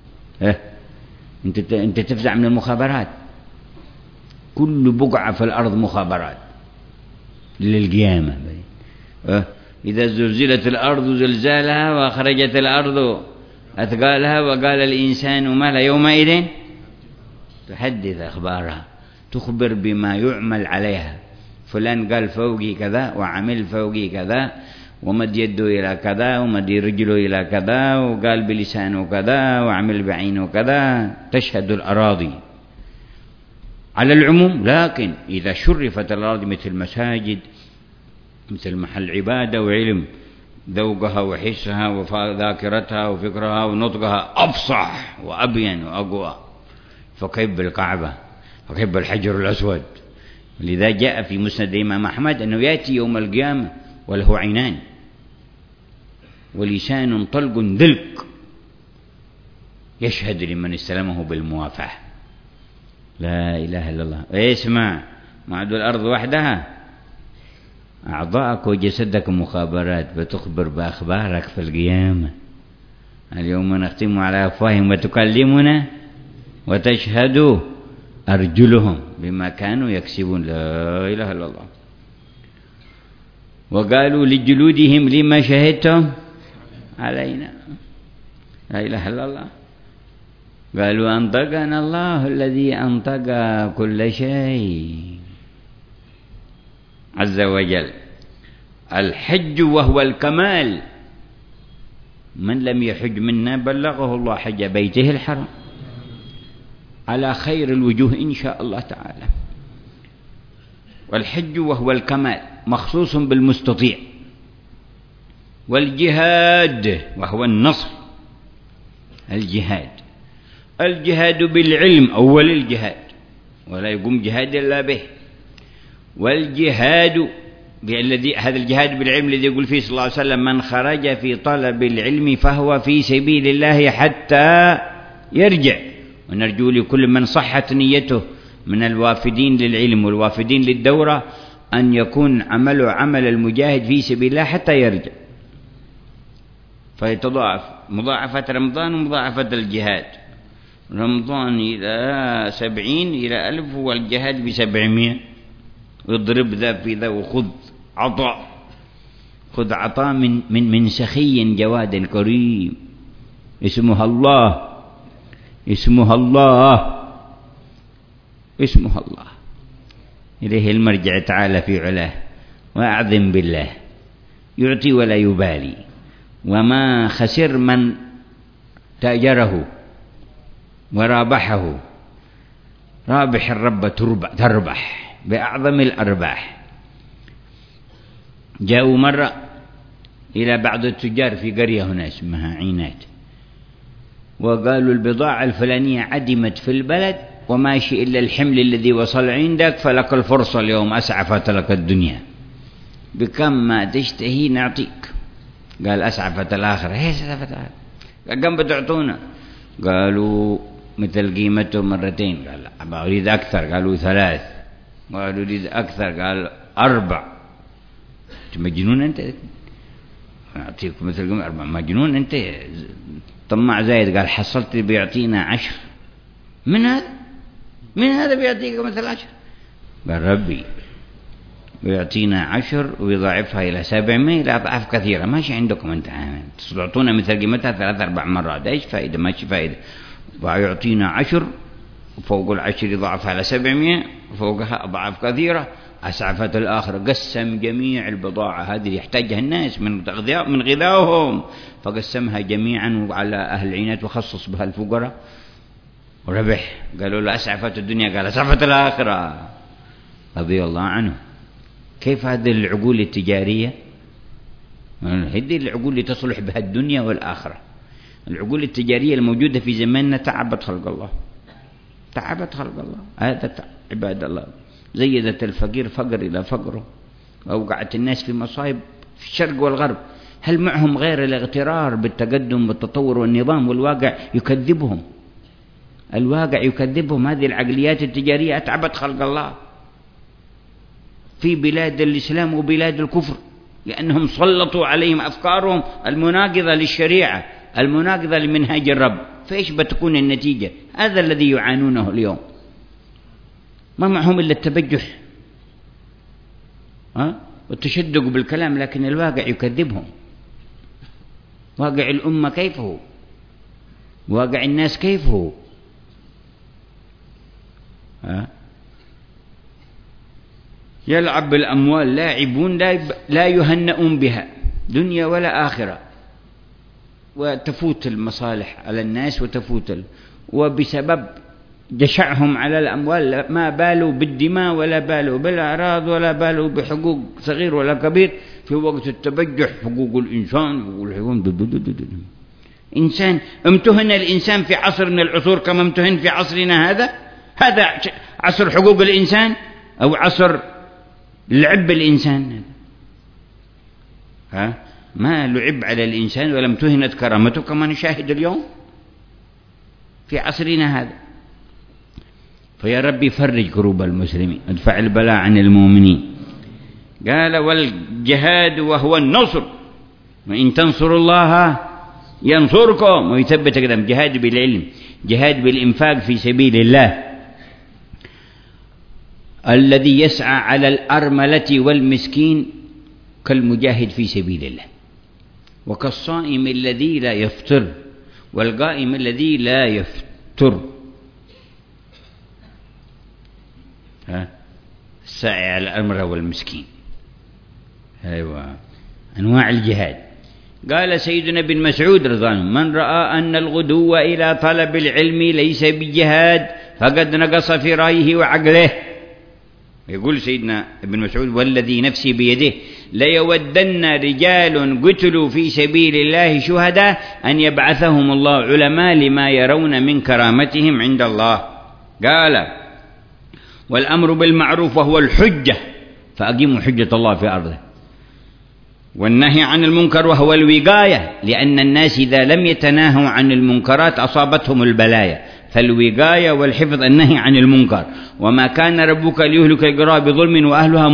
أنت تفزع من المخابرات، كل بقعة في الأرض مخابرات، للقيامة. إذا زلزلت الأرض زلزالها وأخرجت الأرض أثقالها وقال الإنسان ما لا يومئذ تحدث أخبارها، تخبر بما يعمل عليها. فلان قال فوقي كذا وعمل فوقي كذا ومد يده إلى كذا ومد رجله إلى كذا وقال بلسانه كذا وعمل بعينه كذا. تشهد الأراضي على العموم، لكن إذا شرفت الأراضي مثل مساجد، مثل محل عبادة وعلم، ذوقها وحسها وذاكرتها وفكرها ونطقها أفصح وأبين وأقوى، فكيف بالكعبة؟ فكيف بالحجر الأسود؟ لذا جاء في مسند الإمام أحمد أنه يأتي يوم القيامة وله عينان ولسان طلق ذلق يشهد لمن استلمه بالموافاة. لا إله إلا الله. اسمع، ما عاد الأرض وحدها، أعضاءك وجسدك مخابرات بتخبر بأخبارك في القيامة. اليوم نختم على أفواههم وتكلمنا وتشهد أرجلهم بما كانوا يكسبون. لا إله إلا الله. وقالوا لجلودهم لما شهدتم علينا. لا إله إلا الله. قالوا أنطقنا الله الذي أنطق كل شيء عز وجل. الحج وهو الكمال، من لم يحج منا بلغه الله حج بيته الحرام على خير الوجوه إن شاء الله تعالى. والحج وهو الكمال مخصوص بالمستطيع. والجهاد وهو النصر. الجهاد بالعلم أول الجهاد، ولا يقوم جهاد إلا به. والجهاد هذا الجهاد بالعلم الذي يقول فيه صلى الله عليه وسلم من خرج في طلب العلم فهو في سبيل الله حتى يرجع. ونرجو لكل من صحت نيته من الوافدين للعلم والوافدين للدورة أن يكون عمله عمل المجاهد في سبيل الله حتى يرجع، فيتضاعف مضاعفة رمضان ومضاعفة الجهاد. رمضان إلى 70 إلى 1000 والجهاد ب700. واضرب ذا في ذا وخذ عطاء، خذ عطاء من سخي جواد كريم اسمها الله، اسمها الله، اسمها الله. إليه المرجع تعالى في علاه. وأعظم بالله يعطي ولا يبالي. وما خسر من تاجره ورابحه. رابح الرب تربح بأعظم الأرباح. جاءوا مرة إلى بعض التجار في قرية هنا اسمها عينات، وقالوا البضاعة الفلانية عدمت في البلد وماشي إلا الحمل الذي وصل عندك، فلك الفرصة اليوم، أسعفت لك الدنيا، بكم ما تشتهي نعطيك. قال أسعفت الآخرة. هي أسعفت الآخرة. قال كم بتعطونا؟ قالوا مثل قيمته مرتين. قال أريد أكثر. قالوا 3. قالوا أريد أكثر. قال 4. مجنون أنت؟ أعطيك مثل قيمة 4. مجنون أنت، طماع زايد. قال حصلت بيعطينا 10. من هذا بيعطيك مثل 10؟ قال ربي ويعطينا 10 ويضاعفها إلى 700 إلى أضعاف كثيرة. ماشي عندكم أنت، تعطونا مثل قيمتها 3-4 مرات. إيش فائدة؟ ماشي فائدة. ويعطينا 10 وفوق 10 يضاعفها على 700 وفوقها أضعاف كثيرة. أسعفت الآخرة. قسم جميع البضاعة هذه يحتاجها الناس من غذائهم، فقسمها جميعا على أهل العناية وخصص بها الفقراء وربح. قالوا له أسعفت الدنيا. قال أسعفت الآخرة رضي الله عنه. كيف هذه العقول التجارية؟ هذه العقول اللي تصلح بها الدنيا والآخرة. العقول التجارية الموجودة في زماننا تعبت خلق الله، تعبت خلق الله. هذا عباد الله. زيدت الفقير فقر إلى فقره، وأوقعت الناس في مصائب في الشرق والغرب. هل معهم غير الاغترار بالتقدم والتطور والنظام؟ والواقع يكذبهم، الواقع يكذبهم. هذه العقليات التجارية أتعبت خلق الله في بلاد الإسلام وبلاد الكفر، لأنهم سلطوا عليهم أفكارهم المناقضة للشريعة، المناقضة لمنهاج الرب. فإيش بتكون النتيجة؟ هذا الذي يعانونه اليوم. ما معهم إلا التبجح. والتشدق بالكلام، لكن الواقع يكذبهم. واقع الأمة كيف هو؟ واقع الناس كيف هو؟ يلعب بالأموال لاعبون لا يهنئون بها دنيا ولا آخرة، وتفوت المصالح على الناس وبسبب جشعهم على الأموال ما بالوا بالدماء ولا بالوا بالأعراض ولا بالوا بحقوق صغير ولا كبير. في وقت التبجح حقوق الإنسان إنسان امتهن الإنسان في عصر من العصور كما امتهن في عصرنا هذا عصر حقوق الإنسان أو عصر لعب الإنسان؟ ما لعب على الإنسان ولم تهنت كرامته كما نشاهد اليوم في عصرنا هذا. فيا ربي فرج كروب المسلمين، ادفع البلاء عن المؤمنين. قال والجهاد وهو النصر، وإن تنصروا الله ينصركم ويثبت قدم. جهاد بالعلم، جهاد بالإنفاق في سبيل الله. الذي يسعى على الأرملة والمسكين كالمجاهد في سبيل الله، وكالصائم الذي لا يفطر والقائم الذي لا يفطر. السعي على الأرملة والمسكين. أيوة أنواع الجهاد. قال سيدنا ابن مسعود رضي الله عنه: من رأى أن الغدو إلى طلب العلم ليس بجهاد فقد نقص في رأيه وعقله. يقول سيدنا ابن مسعود: والذي نفسي بيده ليودن رجال قتلوا في سبيل الله شهداء أن يبعثهم الله علماء لما يرون من كرامتهم عند الله. قال: والأمر بالمعروف وهو الحجة فأقيموا حجة الله في أرضه، والنهي عن المنكر وهو الوقاية، لأن الناس إذا لم يتناهوا عن المنكرات أصابتهم البلايا. فالوقاية والحفظ النهي عن المنكر. وما كان ربك ليهلك القرى بظلم وأهلها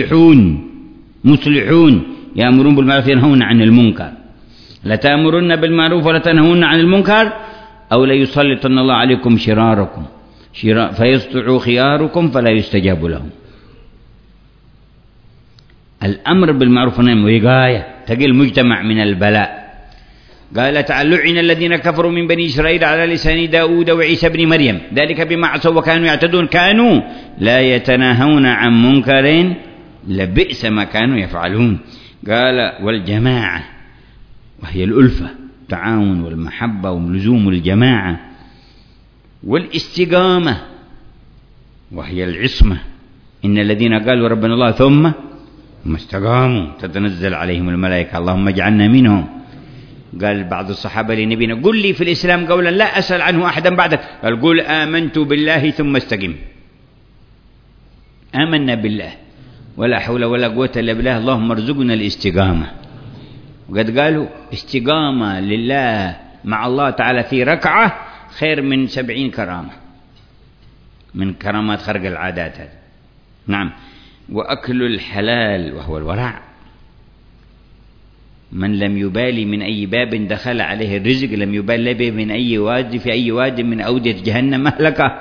مصلحون يأمرون بالمعروف وينهون عن المنكر. لتأمرن بالمعروف ولا تنهون عن المنكر أو ليسلطن الله عليكم شراركم فيسطعوا خياركم فلا يستجاب لهم. الأمر بالمعروف والنهي وقاية تقي المجتمع من البلاء. قال تعالى: لعن الذين كفروا من بني إسرائيل على لسان داود وعيسى بن مريم ذلك بما عصوا وكانوا يعتدون كانوا لا يتناهون عن منكر لبئس ما كانوا يفعلون. قال: والجماعة وهي الألفة، التعاون والمحبة ولزوم الجماعة. والاستقامة وهي العصمة، إن الذين قالوا ربنا الله ثم استقاموا تتنزل عليهم الملائكة اللهم اجعلنا منهم. قال بعض الصحابة لنبينا: قل لي في الإسلام قولا لا أسأل عنه أحدا بعدك. قال: قل آمنت بالله ثم استقم. آمنا بالله ولا حول ولا قوة إلا بالله اللهم ارزقنا الاستقامة. وقد قالوا استقامة لله مع الله تعالى في ركعة خير من 70 كرامة من كرامات خرق العادات هذه. نعم. وأكل الحلال وهو الورع. من لم يبالي من أي باب دخل عليه الرزق لم يبالي به من أي واد في أي واد من أودية جهنم مهلكة.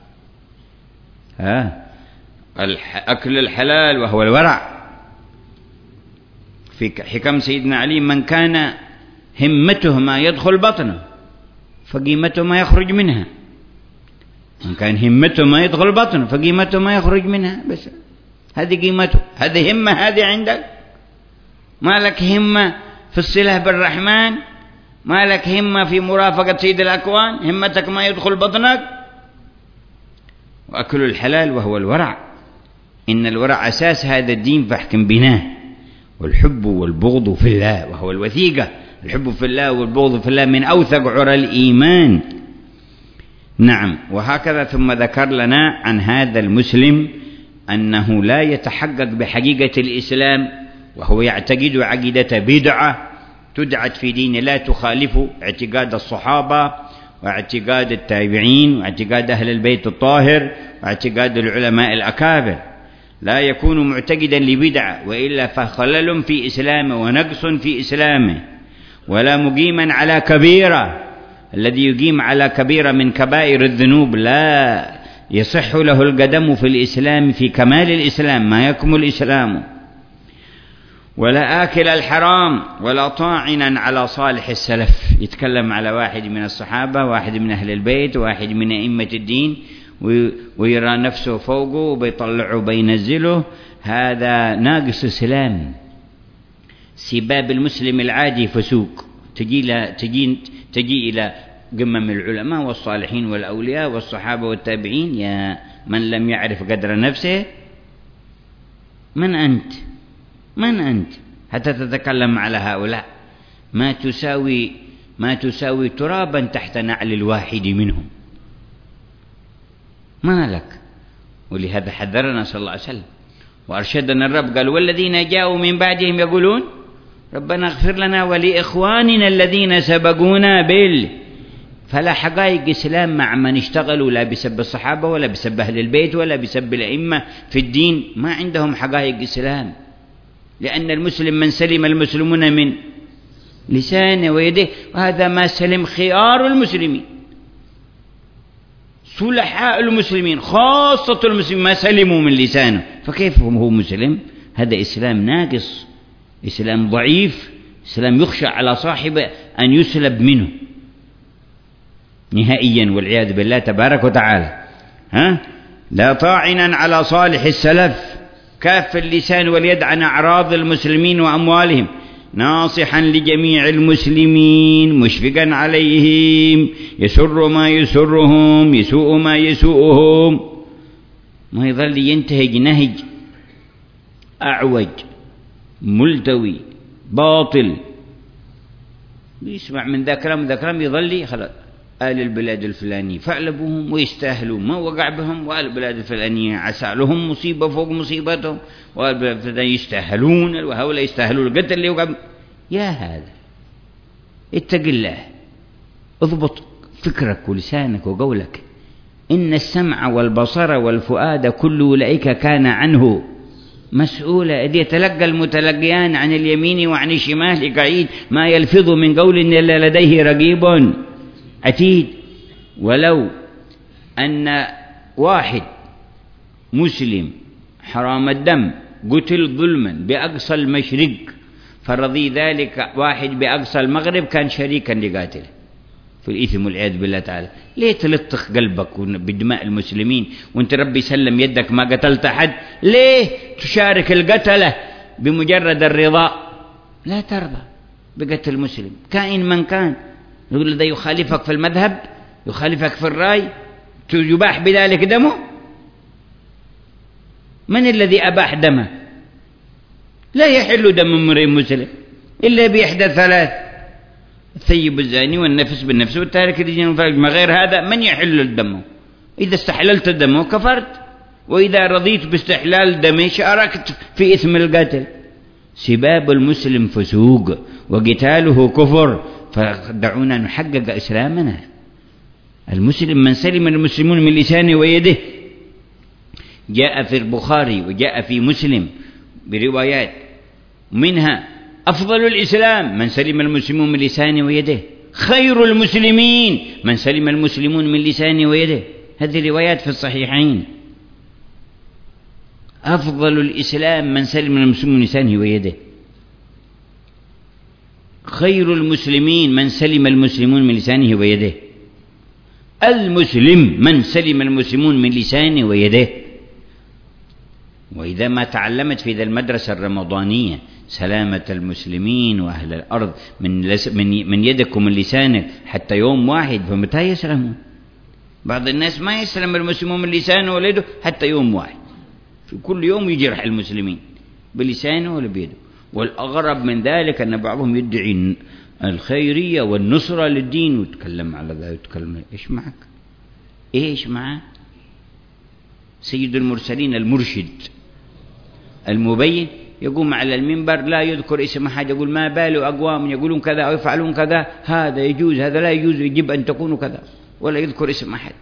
أكل الحلال وهو الورع. في حكم سيدنا علي: من كان همته ما يدخل بطنه فقيمته ما يخرج منها. من كان همته ما يدخل بطنه فقيمته ما يخرج منها. بس هذه قيمته، هذه همة هذه عندك. ما لك همة في الصلة بالرحمن، ما لك همة في مرافقة سيد الأكوان، همتك ما يدخل بطنك. وأكل الحلال وهو الورع. إن الورع أساس هذا الدين فاحكم بناه. والحب والبغض في الله وهو الوثيقة. الحب في الله والبغض في الله من أوثق عرى الإيمان. نعم. وهكذا ثم ذكر لنا عن هذا المسلم أنه لا يتحقق بحقيقة الإسلام وهو يعتقد عقيدة بدعة تدعت في دين لا تخالف اعتقاد الصحابة واعتقاد التابعين واعتقاد أهل البيت الطاهر واعتقاد العلماء الأكابر. لا يكون معتقدا لبدعة وإلا فخلل في إسلامه ونقص في إسلامه. ولا مقيما على كبيرة. الذي يقيم على كبيرة من كبائر الذنوب لا يصح له القدم في الإسلام في كمال الإسلام ما يكمل الإسلام. ولا آكل الحرام ولا طاعنا على صالح السلف. يتكلم على واحد من الصحابة، واحد من أهل البيت، واحد من أئمة الدين، ويرى نفسه فوقه وبيطلعه بينزله، هذا ناقص إسلام. سباب المسلم العادي فسوق. تجي إلى قمم العلماء والصالحين والأولياء والصحابة والتابعين، يا من لم يعرف قدر نفسه، من أنت؟ من أنت حتى تتكلم على هؤلاء؟ ما تساوي ترابا تحت نعل الواحد منهم. ما لك؟ ولهذا حذرنا صلى الله عليه وسلم وأرشدنا الرب، قال والذين جاءوا من بعدهم يقولون ربنا اغفر لنا ولإخواننا الذين سبقونا فلا حقائق إسلام مع من اشتغلوا لا بسب الصحابة ولا بسب أهل البيت ولا بسب الأئمة في الدين. ما عندهم حقائق إسلام، لأن المسلم من سلم المسلمون من لسانه ويده، وهذا ما سلم خيار المسلمين، صلحاء المسلمين، خاصة المسلمين ما سلموا من لسانه، فكيف هو مسلم؟ هذا إسلام ناقص، إسلام ضعيف، إسلام يخشى على صاحبه أن يسلب منه نهائيا والعياذ بالله تبارك وتعالى. لا طاعنا على صالح السلف، كاف اللسان واليد عن أعراض المسلمين وأموالهم، ناصحا لجميع المسلمين مشفقا عليهم، يسر ما يسرهم يسوء ما يسوءهم. ما يظل ينتهج نهج أعوج ملتوي باطل، يسمع من ذا كلام يظل خلاص آل البلاد الفلانية فعلبهم ويستاهلوا ما وقع بهم، وآل البلاد الفلانية عسى لهم مصيبة فوق مصيبتهم، وآل البلاد الفلانية يستاهلون، وهؤلاء يستاهلون القتل اللي وقع. يا هذا اتق الله، اضبط فكرك ولسانك وقولك. إن السمع والبصر والفؤاد كل أولئك كان عنه مسؤولا، إذ يتلقى المتلقيان عن اليمين وعن الشمال قعيد، ما يلفظ من قول إلا لديه رقيب عتيد. ولو أن واحد مسلم حرام الدم قتل ظلما بأقصى المشرق، فرضي ذلك واحد بأقصى المغرب، كان شريكا لقاتله في الإثم والعياذ بالله تعالى. ليه تلطخ قلبك بدماء المسلمين وانت ربي سلم يدك ما قتلت أحد؟ ليه تشارك القتلة بمجرد الرضا؟ لا ترضى بقتل المسلم كائن من كان. يقول ده يخالفك في المذهب، يخالفك في الرأي، يباح بذلك دمه؟ من الذي أباح دمه؟ لا يحل دم امرئ مسلم إلا بإحدى ثلاث: الثيب الزاني والنفس بالنفس والتارك لدين الفرج. ما غير هذا من يحل دمه؟ إذا استحللت دمه كفرت، وإذا رضيت باستحلال دمه شاركت في إثم القتل. سباب المسلم فسوق وقتاله كفر، فدعونا نحقق إسلامنا. المسلم من سلم المسلمون من لسانه ويده. جاء في البخاري وجاء في مسلم بروايات منها: أفضل الإسلام من سلم المسلمون من لسانه ويده، خير المسلمين من سلم المسلمون من لسانه ويده. هذه روايات في الصحيحين. أفضل الإسلام من سلم المسلمون من لسانه ويده، خير المسلمين من سلم المسلمون من لسانه ويده. المسلم من سلم المسلمون من لسانه ويده. وإذا ما تعلمت في ذا المدرسة الرمضانية سلامة المسلمين وأهل الأرض من يدك ومن لسانك حتى يوم واحد، فمتى يسلمون؟ بعض الناس ما يسلم المسلمون من لسانه ولا يده حتى يوم واحد، في كل يوم يجرح المسلمين بلسانه ولا بيده. والأغرب من ذلك أن بعضهم يدعي الخيرية والنصرة للدين ويتكلم على ذلك. يتكلم إيش معك؟ إيش معه؟ سيد المرسلين المرشد المبين يقوم على المنبر لا يذكر اسم أحد، يقول ما بال أقوام يقولون كذا أو يفعلون كذا، هذا يجوز هذا لا يجوز، يجب أن تكونوا كذا، ولا يذكر اسم أحد.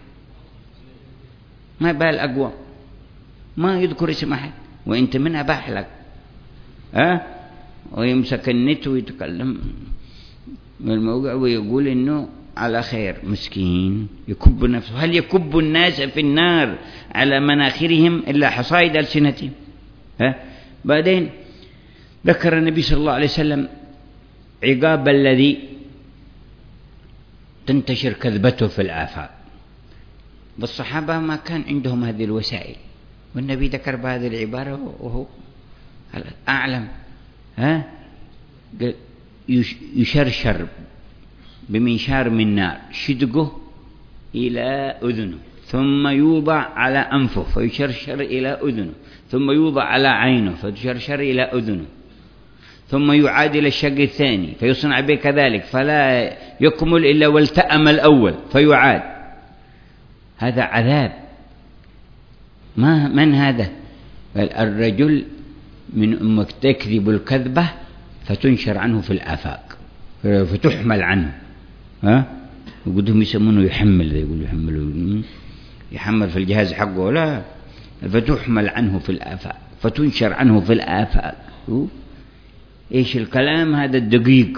ما بال أقوام ما يذكر اسم أحد، وإنت من أباح لك ويمسك النت ويتكلم من الموقع ويقول إنه على خير. مسكين يكب نفسه. هل يكب الناس في النار على مناخرهم إلا حصائد ألسنتهم؟ بعدين ذكر النبي صلى الله عليه وسلم عقاب الذي تنتشر كذبته في الآفاق، والصحابة ما كان عندهم هذه الوسائل، والنبي ذكر بهذه العبارة وهو أعلم. يشرشر بمنشار من نار شدقه إلى أذنه، ثم يوضع على أنفه فيشرشر إلى أذنه، ثم يوضع على عينه فتشرشر إلى أذنه، ثم يعاد إلى الشق الثاني فيصنع به كذلك، فلا يكمل إلا والتأم الأول فيعاد. هذا عذاب. من هذا؟ الرجل من أمك تكذب الكذبة فتنشر عنه في الآفاق، فتحمل عنه. يقولون يسمونه يحمل، يقول يحمل في الجهاز حقه، لا، فتحمل عنه في الآفاق، فتنشر عنه في الآفاق. إيش الكلام هذا الدقيق؟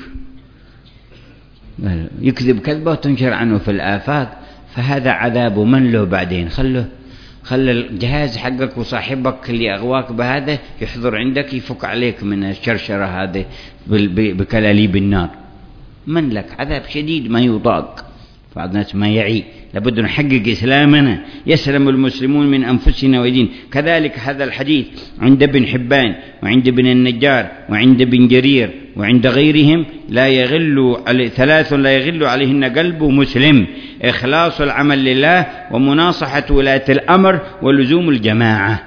يكذب كذبة وتنشر عنه في الآفاق، فهذا عذابه. من له بعدين؟ خلى الجهاز حقك وصاحبك اللي أغواك بهذا يحضر عندك يفك عليك من الشرشرة هذه بكلاليب النار. من لك عذاب شديد ما يطاق. بعض الناس ما يعي، لابد نحقق إسلامنا، يسلم المسلمون من أنفسنا ويدين. كذلك هذا الحديث عند ابن حبان وعند ابن النجار وعند ابن جرير وعند غيرهم: ثلاث لا يغل عليهن قلب مسلم: إخلاص العمل لله، ومناصحة ولاة الأمر، ولزوم الجماعة.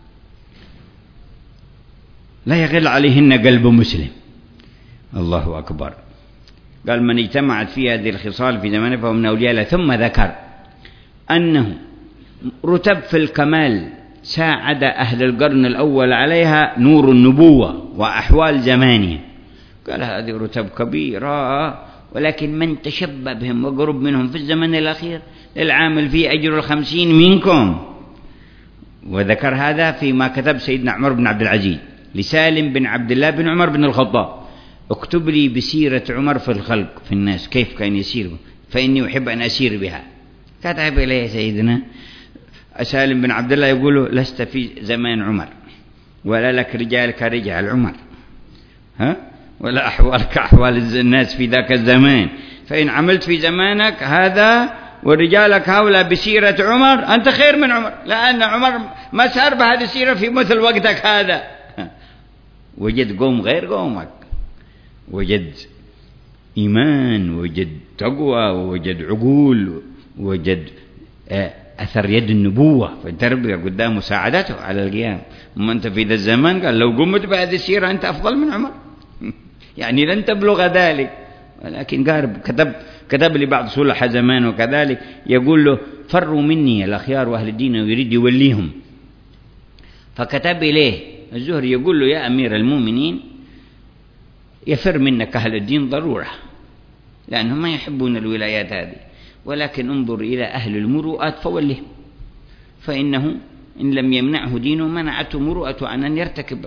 لا يغل عليهن قلب مسلم. الله أكبر. قال: من اجتمعت في هذه الخصال في زمانه فهو من أولياء الله. ثم ذكر أنه رتب في الكمال ساعد أهل القرن الأول عليها نور النبوة وأحوال زمانه. قال: هذه رتب كبيرة، ولكن من تشبه بهم وقرب منهم في الزمن الأخير للعامل فيه أجر 50 منكم. وذكر هذا فيما كتب سيدنا عمر بن عبد العزيز لسالم بن عبد الله بن عمر بن الخطاب: اكتب لي بسيرة عمر في الخلق في الناس كيف كان يسير، فإني أحب أن أسير بها. كتب إليه سيدنا سالم بن عبد الله يقول: لست في زمان عمر، ولا لك رجال كرجال عمر، ولا أحوالك كأحوال الناس في ذاك الزمان، فإن عملت في زمانك هذا ورجالك هؤلاء بسيرة عمر أنت خير من عمر، لأن عمر ما سار بهذه السيرة في مثل وقتك هذا. وجد قوم غير قومك، وجد إيمان، وجد تقوى، ووجد عقول، وجد أثر يد النبوة في التربية قدام مساعدته على القيام. وما أنت في ذا الزمان قال لو قمت بهذه السيرة أنت أفضل من عمر. يعني لن تبلغ ذلك. ولكن قارب كتب لي بعض صلح زمان وكذلك يقول له: فروا مني الأخيار وأهل الدين ويريد يوليهم. فكتب إليه الزهري يقول له: يا أمير المؤمنين، يفر منك أهل الدين ضرورة، لأنهم ما يحبون الولايات هذه، ولكن انظر إلى أهل المروءات فولهم، فإنه إن لم يمنعه دينه منعته مروءته عن أن يرتكب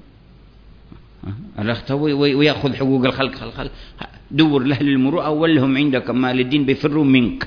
ويأخذ حقوق الخلق. دور لأهل المروءة وولهم عندك، أما أهل الدين بيفرون منك.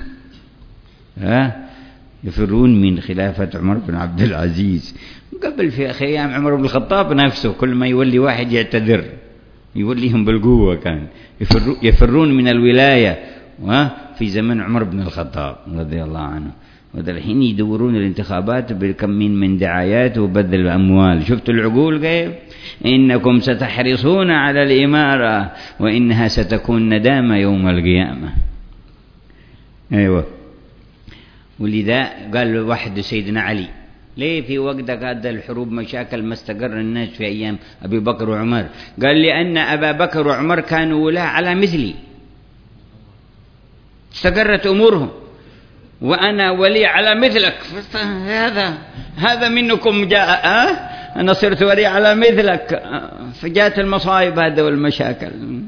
يفرون من خلافة عمر بن عبد العزيز. قبل في أيام عمر بن الخطاب نفسه كل ما يولي واحد يعتذر، يوليهم بالقوة. كان يفرون من الولاية في زمن عمر بن الخطاب رضي الله عنه. والحين يدورون الانتخابات بكم من دعايات وبذل الأموال. شفتوا العقول كيف؟ إنكم ستحرصون على الإمارة وإنها ستكون ندامة يوم القيامة. أيوة. ولذا قال واحد سيدنا علي: ليه في وقتك هذا الحروب مشاكل ما استقر الناس في أيام أبي بكر وعمر؟ قال: لأن أبا بكر وعمر كانوا ولاة على مثلي، استقرت أمورهم، وأنا ولي على مثلك. هذا منكم جاء، أنا صرت ولي على مثلك، فجاءت المصائب هذا والمشاكل.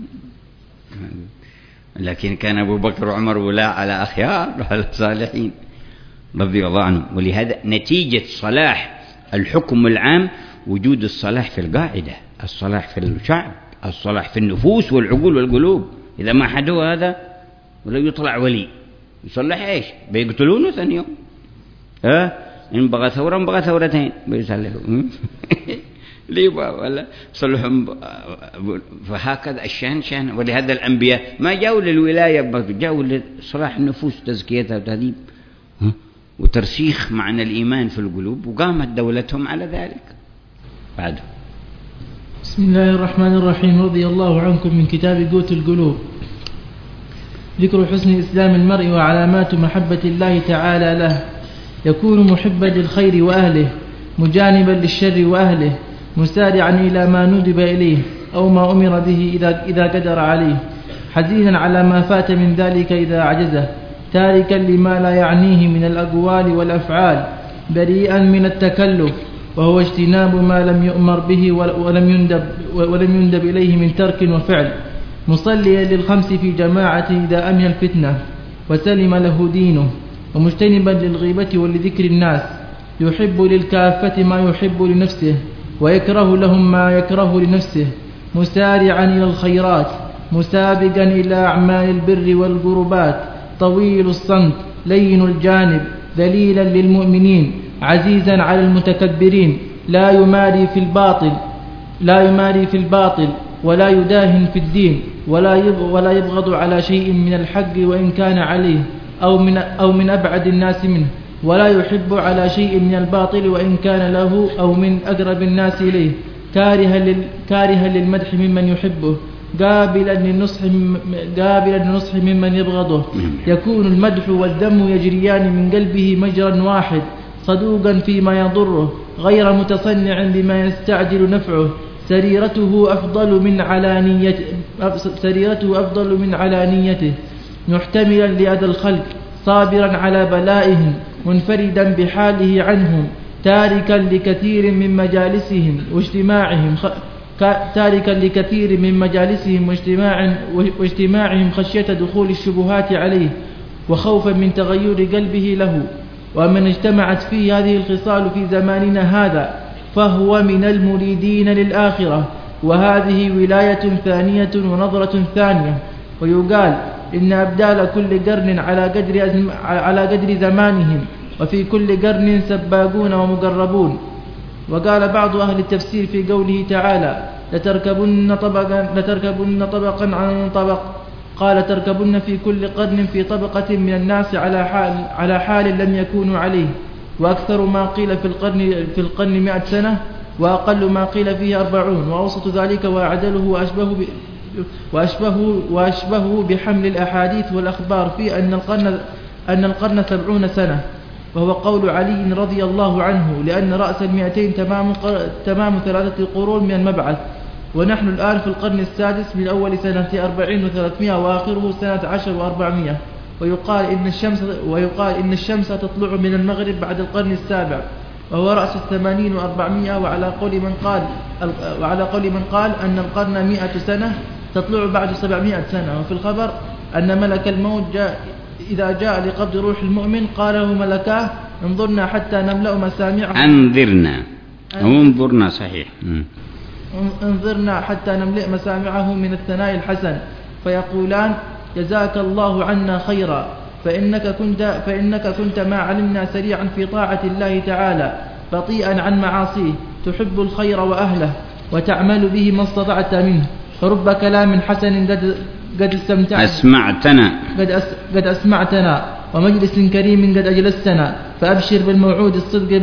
لكن كان أبو بكر وعمر ولاة على أخيار وعلى صالحين رضي الله عنهم. ولهذا نتيجة صلاح الحكم العام وجود الصلاح في القاعدة، الصلاح في الشعب، الصلاح في النفوس والعقول والقلوب. إذا ما حدوا هذا ولا يطلع ولي يصلح إيش؟ بيقتلونه ثاني يوم. إن بغى ثورة بغى ثورتين بيصلحوا. ليه ولا صلحهم. فهكذا الشأن شأن. ولهذا الأنبياء ما جاءوا للولاية، جاءوا لصلاح النفوس، تزكيتها وتهذيب وترسيخ معنى الإيمان في القلوب، وقامت دولتهم على ذلك. بعد بسم الله الرحمن الرحيم. رضي الله عنكم من كتاب قوت القلوب. ذكر حسن إسلام المرء وعلامات محبة الله تعالى له. يكون محبا للخير وأهله، مجانبا للشر وأهله، مسارعا إلى ما ندب إليه أو ما أمر به إذا قدر عليه، حزينا على ما فات من ذلك إذا عجزه، تاركا لما لا يعنيه من الأقوال والأفعال، بريئا من التكلف وهو اجتناب ما لم يؤمر به ولم يندب إليه من ترك وفعل، مصليا للخمس في جماعة إذا أمن الفتنة وسلم له دينه، ومجتنبا للغيبة ولذكر الناس، يحب للكافة ما يحب لنفسه ويكره لهم ما يكره لنفسه، مسارعا إلى الخيرات، مسابقا إلى أعمال البر والقربات، طويل الصمت، لين الجانب، ذليلا للمؤمنين، عزيزا على المتكبرين، لا يماري في الباطل ولا يداهن في الدين، ولا يبغض على شيء من الحق وإن كان عليه أو من أبعد الناس منه، ولا يحب على شيء من الباطل وإن كان له أو من أقرب الناس إليه، كارها للمدح ممن يحبه، قابلا للنصح ممن يبغضه، يكون المدح والذم يجريان من قلبه مجرا واحد، صدوقا فيما يضره، غير متصنع بما يستعجل نفعه، سريرته أفضل من علانيته، محتملا لأذى الخلق، صابرا على بلائهم، منفردا بحاله عنهم، تاركا لكثير من مجالسهم واجتماعهم خشية دخول الشبهات عليه، وخوفا من تغير قلبه له. ومن اجتمعت فيه هذه الخصال في زماننا هذا فهو من المريدين للآخرة، وهذه ولاية ثانية ونظرة ثانية. ويقال إن أبدال كل قرن على قدر زمانهم، وفي كل قرن سباقون ومقربون. وقال بعض أهل التفسير في قوله تعالى لتركبن طبقا عن طبق، قال تركبن في كل قرن في طبقة من الناس على حال لم يكونوا عليه، وأكثر ما قيل في القرن 100 سنة، وأقل ما قيل فيه 40، وأوسط ذلك وأعدله وأشبهه بحمل الأحاديث والأخبار في أن القرن 70 سنة، وهو قول علي رضي الله عنه، لأن رأس 200 تمام 3 قرون من المبعث، ونحن الآن في القرن السادس من أول سنة 40 و300 وآخره سنة 10 و400. ويقال إن الشمس تطلع من المغرب بعد القرن السابع، وهو رأس 80 و400. وعلى قول من قال أن القرن 100 سنة تطلع بعد 700 سنة. وفي الخبر أن ملك الموت إذا جاء لقبض روح المؤمن قال له ملكاه انظرنا حتى نملأ مسامعه. انظرنا صحيح. انظرنا حتى نملأ مسامعه من الثناء الحسن، فيقولان جزاك الله عنا خيرا، فإنك كنت ما علمنا سريعا في طاعة الله تعالى، بطيئا عن معاصيه، تحب الخير وأهله، وتعمل به ما استطعت منه، فرب كلام حسن قد أسمعتنا، ومجلس كريم قد أجلستنا، فأبشر بالموعود الصدق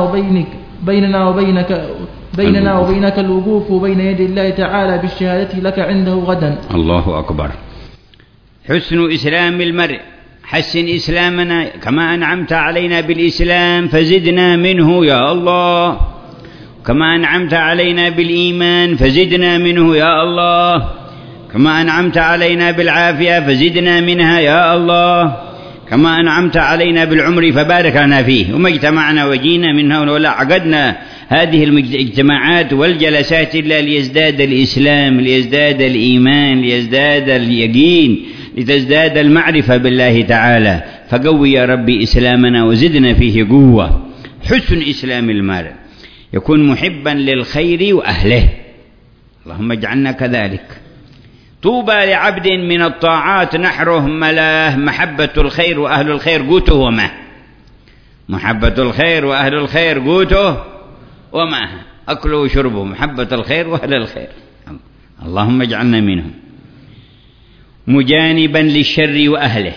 بيننا وبينك الوقوف بين يدي الله تعالى بالشهادة لك عنده غدا. الله أكبر. حسن إسلام المرء، حسن إسلامنا كما أنعمت علينا بالإسلام فزدنا منه يا الله، كما أنعمت علينا بالإيمان فزدنا منه يا الله، كما أنعمت علينا بالعافية فزدنا منها يا الله، كما أنعمت علينا بالعمر فبارك لنا فيه. وما اجتمعنا وجينا منها ولا عقدنا هذه الاجتماعات والجلسات إلا ليزداد الإسلام، ليزداد الإيمان، ليزداد اليقين، لتزداد المعرفة بالله تعالى. فقوي يا ربي إسلامنا وزدنا فيه قوة. حسن إسلام المرء، يكون محبا للخير وأهله، اللهم اجعلنا كذلك. طوبى لعبد من الطاعات نحره ملاه، محبة الخير وأهل الخير قوته وماه. محبة الخير وأهل الخير قوته وماه. أكله وشربه محبة الخير وأهل الخير، اللهم اجعلنا منهم. مجانبا للشر وأهله،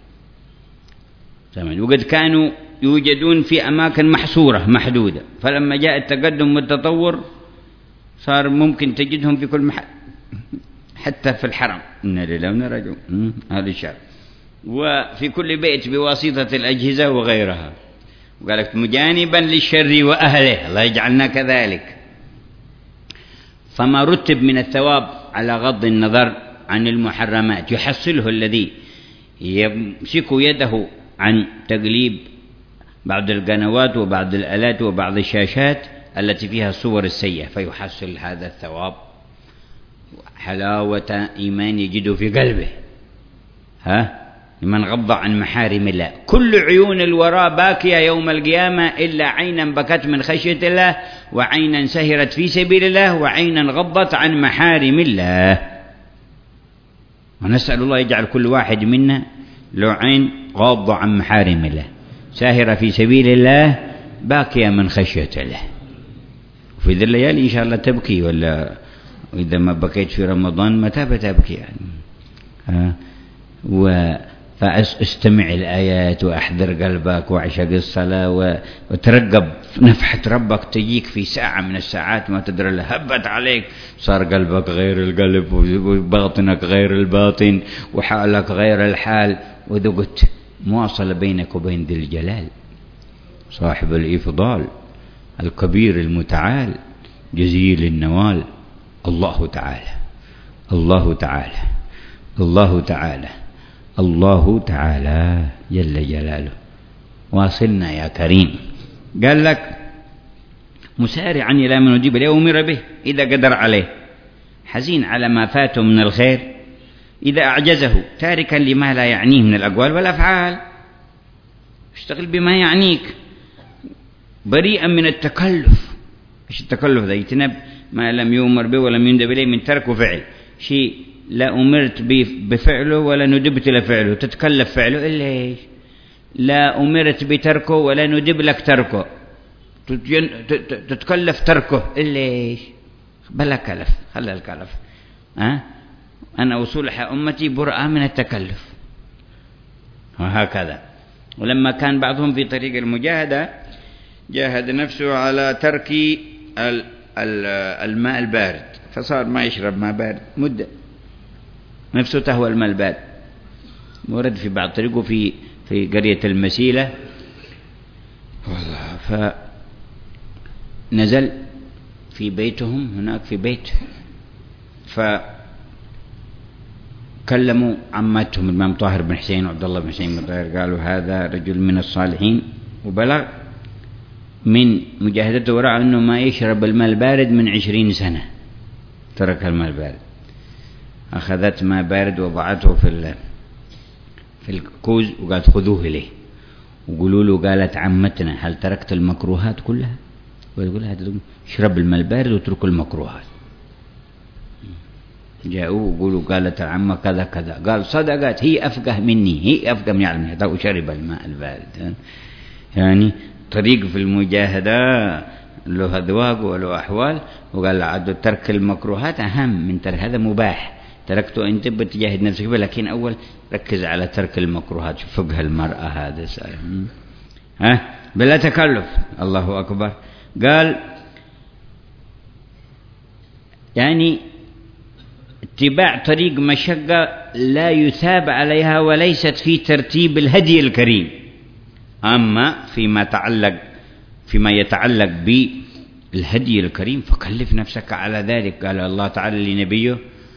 وقد كانوا يوجدون في أماكن محصورة محدودة، فلما جاء التقدم والتطور صار ممكن تجدهم في كل محل، حتى في الحرم، إنا لله وإنا راجعون، هذا الشر، وفي كل بيت بواسطة الأجهزة وغيرها. وقالت مجانبا للشر وأهله، الله يجعلنا كذلك. فما رتب من الثواب على غض النظر عن المحرمات يحصله الذي يمسك يده عن تقليب بعض القنوات وبعض الآلات وبعض الشاشات التي فيها الصور السيئة، فيحصل هذا الثواب، حلاوة إيمان يجد في قلبه. لمن غض عن محارم الله. كل عيون الوراء باكية يوم القيامة إلا عينا بكت من خشية الله، وعينا سهرت في سبيل الله، وعينا غضت عن محارم الله. ونسأل الله يجعل كل واحد منا له عين غاضة عن محارم الله، ساهرة في سبيل الله، باكية من خشية الله. وفي ذي الليالي إن شاء الله تبكي، ولا إذا ما بكيت في رمضان متى بتبكي يعني. فاستمع الآيات وأحضر قلبك وعشق الصلاة وترقب نفحة ربك تجيك في ساعة من الساعات ما تدري لها، هبت عليك، صار قلبك غير القلب وباطنك غير الباطن وحالك غير الحال، وذقت مواصلة بينك وبين ذي الجلال صاحب الإفضال الكبير المتعال جزيل النوال، الله تعالى الله تعالى الله تعالى الله تعالى جل جلاله. واصلنا يا كريم. قال لك مسارعا إلى ما نجيب له أمر به إذا قدر عليه، حزين على ما فاته من الخير إذا أعجزه، تاركا لما لا يعنيه من الأقوال والأفعال. اشتغل بما يعنيك، بريئا من التكلف. ايش التكلف ذا؟ يتنب ما لم يؤمر به ولم يندب إليه من ترك وفعل، شيء لا أمرت بفعله ولا ندبت لفعله تتكلف فعله، إلا إيش؟ لا أمرت بتركه ولا ندب لك تركه تتكلف تركه، إلا إيش؟ بلا كلف، خلى الكلف. أنا أصلح أمتي برأة من التكلف، وهكذا. ولما كان بعضهم في طريق المجاهدة جاهد نفسه على ترك الماء البارد، فصار ما يشرب ماء بارد مدة، نفسه تهوى الماء البارد. ورد في بعض طريقه في قرية المسيلة، فنزل في بيتهم هناك في بيت، فكلموا عمتهم الإمام طاهر بن حسين وعبد الله بن حسين بن طاهر، قالوا هذا رجل من الصالحين، وبلغ من مجاهدته وراء أنه ما يشرب الماء البارد من 20 سنة، ترك الماء البارد. أخذت ماء بارد وضعته في الكوز وقالت خذوه إليه وقولوا له، قالت عمتنا هل تركت المكروهات كلها؟ ويقول هذا اشرب الماء البارد واتركوا المكروهات. جاءوا وقولوا قالت العمة كذا كذا، قال صدقت، هي أفقه مني، هي أفقه من علمها، وشرب الماء البارد. يعني طريق في المجاهدة له أذواق وله أحوال، وقال عاد ترك المكروهات أهم من ترك، هذا مباح تركته أنت بتجاهد نفسك به، لكن أول ركز على ترك المكروهات. شوف فقه المرأة هذا بلا تكلف. الله أكبر. قال يعني اتباع طريق مشقة لا يثاب عليها وليست في ترتيب الهدي الكريم. أما فيما يتعلق بالهدي الكريم فكلف نفسك على ذلك. قال الله تعالى لنبيه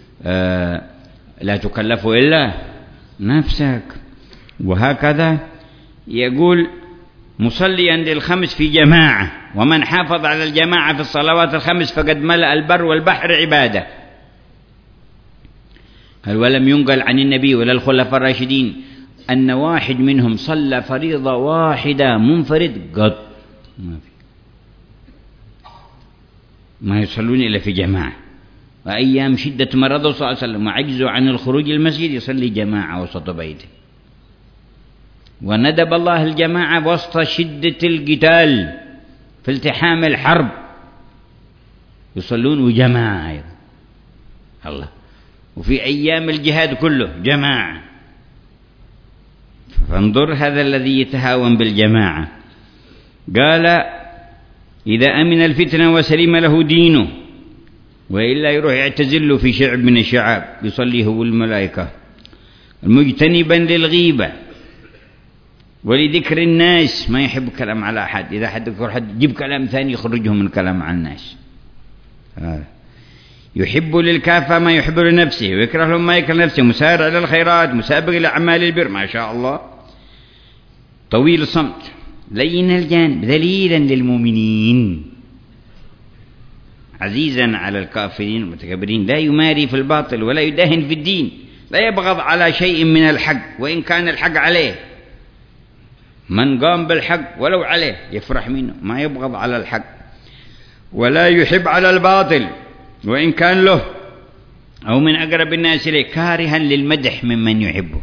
لا تكلف إلا نفسك. وهكذا يقول مصليا للخمس في جماعة، ومن حافظ على الجماعة في الصلوات الخمس فقد ملأ البر والبحر عبادة. قال ولم ينقل عن النبي ولا الخلفاء الراشدين أن واحد منهم صلى فريضة واحدة منفرد قط، ما يصلون إلا في جماعة. وأيام شدة مرضه صلى الله عليه وسلم وعجزوا عن الخروج المسجد يصلي جماعة وسط بيته. وندب الله الجماعة وسط شدة القتال في التحام الحرب، يصلون وجماعة أيضا. الله. وفي أيام الجهاد كله جماعة. فانظر هذا الذي يتهاون بالجماعة. قال إذا أمن الفتنة وسلم له دينه، وإلا يروح يعتزل في شعب من الشعاب يصلي هو الملائكة. مجتنبا للغيبة ولذكر الناس، ما يحب كلام على أحد. إذا حد يذكر حد يجيب كلام ثاني يخرجه من الكلام عن الناس. يحب للكافة ما يحب لنفسه ويكره لهم ما يكره لنفسه، مسارع إلى الخيرات، مسابق إلى أعمال البر، ما شاء الله. طويل الصمت، لين الجانب، ذليلا للمؤمنين، عزيزا على الكافرين المتكبرين، لا يماري في الباطل ولا يداهن في الدين، لا يبغض على شيء من الحق وإن كان الحق عليه. من قام بالحق ولو عليه يفرح منه، ما يبغض على الحق. ولا يحب على الباطل وإن كان له أو من أقرب الناس إليه، كارها للمدح ممن يحبه،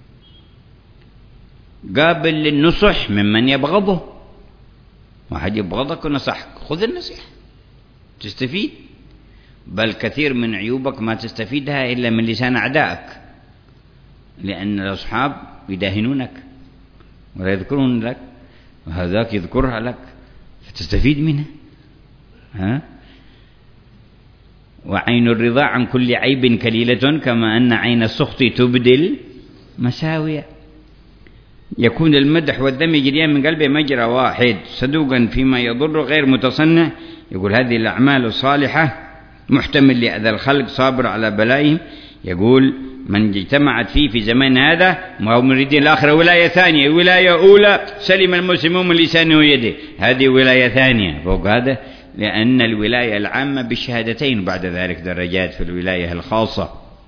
قابل للنصح ممن يبغضه. واحد يبغضك ونصحك، خذ النصيحة تستفيد، بل كثير من عيوبك ما تستفيدها إلا من لسان أعدائك، لأن الأصحاب يداهنونك ولا يذكرون لك، وهذاك يذكرها لك فتستفيد منها. وعين الرضا عن كل عيب كليلة، كما أن عين السخط تبدل مساوية. يكون المدح والذم يجريان من قلبه مجرى واحد، صدوقا فيما يضر غير متصنع. يقول هذه الأعمال الصالحة محتمل لأذى الخلق، صابر على بلائهم. يقول من اجتمعت فيه في زمان هذا، ما هو مريدين الآخرة ولاية ثانية. ولاية أولى سلم المسلمون من لسانه ويده، هذه ولاية ثانية فوق هذا، لأن الولاية العامة بالشهادتين، بعد ذلك درجات في الولاية الخاصة.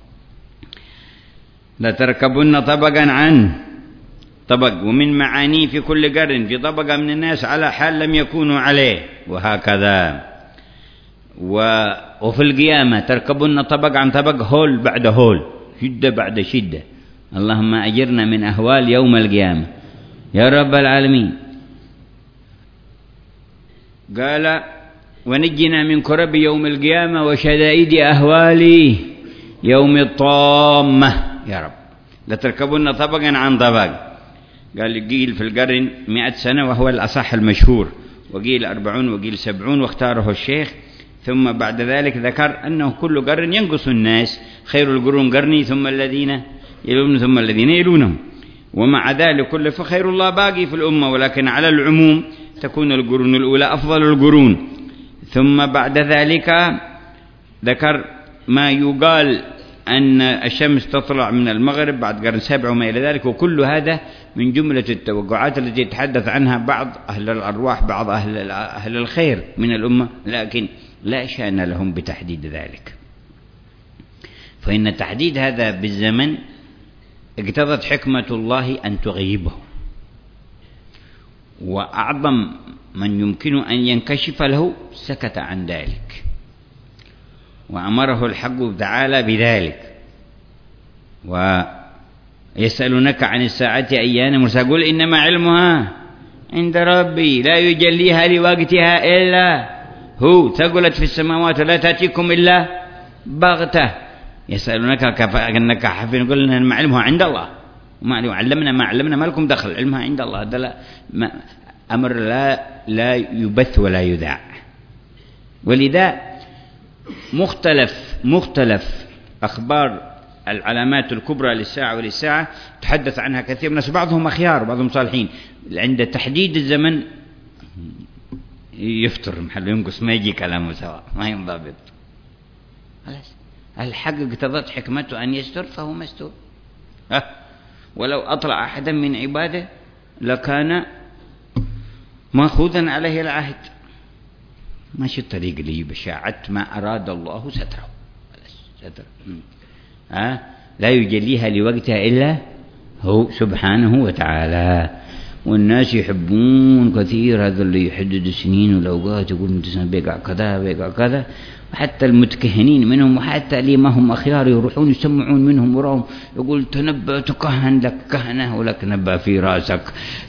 لتركبن طبقا عن طبق، ومن معانيه في كل قرن في طبقة من الناس على حال لم يكونوا عليه، وهكذا. وفي القيامة تركبن طبق عن طبق، هول بعد هول، شدة بعد شدة. اللهم أجرنا من أهوال يوم القيامة يا رب العالمين. قال ونجنا من كرب يوم القيامة وشدائد أهوال يوم الطامة يا رب. لتركبن طبقا عن طبق. قال قيل في القرن 100 سنة وهو الأصح المشهور، وقيل 40 وقيل 70، واختاره الشيخ. ثم بعد ذلك ذكر أنه كل قرن ينقص الناس، خير القرون قرني ثم الذين يلون ثم الذين يلونهم. ومع ذلك كله فخير الله باقي في الأمة، ولكن على العموم تكون القرون الأولى أفضل القرون. ثم بعد ذلك ذكر ما يقال أن الشمس تطلع من المغرب بعد قرن 7 وما إلى ذلك، وكل هذا من جملة التوقعات التي يتحدث عنها بعض أهل الأرواح، بعض أهل الخير من الأمة، لكن لا شأن لهم بتحديد ذلك. فإن تحديد هذا بالزمن اقتضت حكمة الله أن تغيبه، وأعظم من يمكن أن ينكشف له سكت عن ذلك، وأمره الحق تعالى بذلك. ويسألونك عن الساعة أيان مرساها، قل إنما علمها عند ربي لا يجليها لوقتها إلا هو، ثقلت في السماوات لا تأتيكم إلا بغتة. يسألونك كأنك حفين، قل إنما علمها عند الله، وما علمنا ما علمنا، ما لكم دخل، علمها عند الله. هذا أمر لا يبث ولا يذاع. ولذا مختلف أخبار العلامات الكبرى للساعة وللساعة تحدث عنها كثير من الناس، بعضهم أخيار بعضهم صالحين. عند تحديد الزمن يفتر محله ينقص، ما يجي كلامه سواء، ما ينضبط. الحق اقتضت حكمته أن يستر فهو مستور. ولو أطلع أحدا من عباده لكان مأخوذا عليه العهد. ماشي الطريق اللي بشاعت ما أراد الله ستره، ستر. لا يجليها لوقتها إلا هو سبحانه وتعالى. والناس يحبون كثير هذا اللي يحدد السنين والأوقات، يقول متسنة بيقع كذا بيقع كذا. وحتى المتكهنين منهم، وحتى اللي ما هم أخيار يروحون يسمعون منهم وراهم، يقول تنبأ تكهن لك كهنة ولك نبأ في راسك.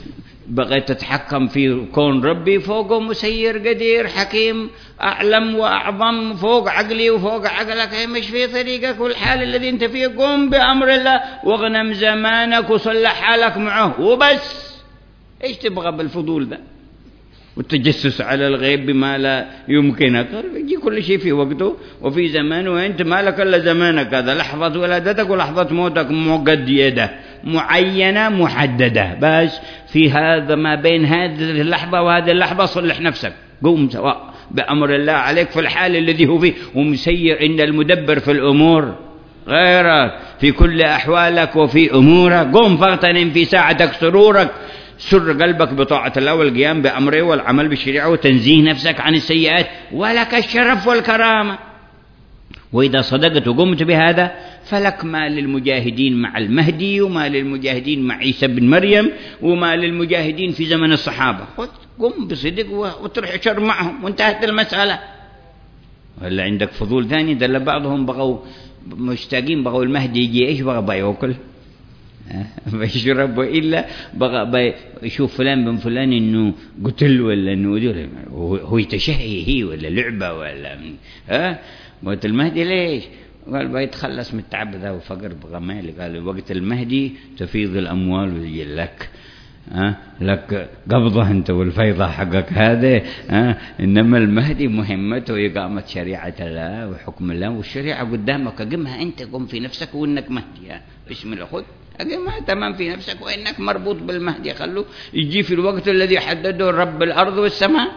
بغيت تتحكم في كون ربي، فوقه مسير قدير حكيم أعلم وأعظم، فوق عقلي وفوق عقلك، هي مش في طريقك والحال الذي أنت فيه. قم بأمر الله واغنم زمانك وصلح حالك معه وبس. إيش تبغى بالفضول ده والتجسس على الغيب بما لا يمكنك؟ يجي كل شيء في وقته وفي زمانه، وأنت ما لك إلا زمانك هذا، لحظة ولادتك ولحظة موتك مقيدة معينة محددة، بس في هذا ما بين هذه اللحظة وهذه اللحظة صلح نفسك. قوم سواء بأمر الله عليك في الحال الذي هو فيه، ومسير إن المدبر في الأمور غيرك في كل أحوالك وفي أمورك. قوم فاغتنم في ساعتك سرورك، سر قلبك بطاعة الله والقيام بأمره والعمل بالشريعة وتنزيه نفسك عن السيئات، ولك الشرف والكرامة. وإذا صدقت وقمت بهذا فلك ما للمجاهدين مع المهدي، وما للمجاهدين مع عيسى بن مريم، وما للمجاهدين في زمن الصحابة. قم بصدق وترح شر معهم وانتهت المسألة. ولا عندك فضول ثاني؟ دل بعضهم بغوا مشتاقين، بغوا المهدي يجي ايش بغى ياكل بيشرب، وإلا بغى يشوف فلان بن فلان انه قتل ولا انه هو يتشهي هي ولا لعبة ولا وقت المهدي ليش؟ قال بيتخلص من التعب ذا وفقر بغى مالي. قال وقت المهدي تفيض الأموال ويجي لك لك قبضة أنت والفيضة حقك هذا. إنما المهدي مهمته إقامة شريعة الله وحكم الله، والشريعة قدامك أقمها أنت. قم في نفسك وإنك مهدي، بسم الله خذ أقمها تمام في نفسك وإنك مربوط بالمهدي. خلوه يجي في الوقت الذي حدده رب الأرض والسماء.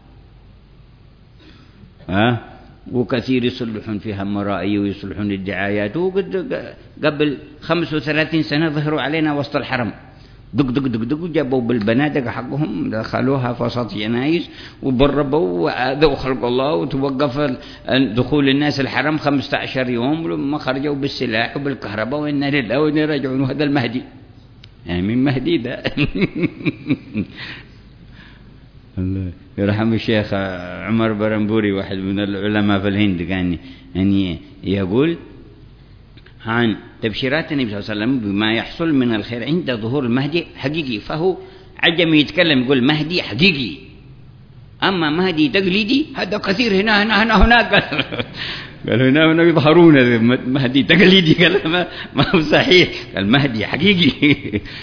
وكثير يصلحون فيها مرائي ويصلحون الدعايات. قبل 35 سنة ظهروا علينا وسط الحرم، دق دق دق دق، جابوا بالبنادق حقهم دخلوها في وسط ينايس وضربوا وآذوا خلق الله، وتوقف دخول الناس الحرم 15 يوم لما خرجوا بالسلاح وبالكهرباء، وإنا لله وإنا راجعون. وهذا المهدي يعني من مهدي ده الله يرحم الشيخ عمر برنبوري واحد من العلماء في الهند، كان يعني يقول عن تبشيرات النبي صلى الله عليه وسلم بما يحصل من الخير عند ظهور المهدي حقيقي. فهو عجمي يتكلم يقول مهدي حقيقي، أما مهدي تقليدي هذا كثير هنا هنا هنا هناك. قال هنا هنا يظهرون مهدي تقليدي، قال ما هو صحيح، قال مهدي حقيقي.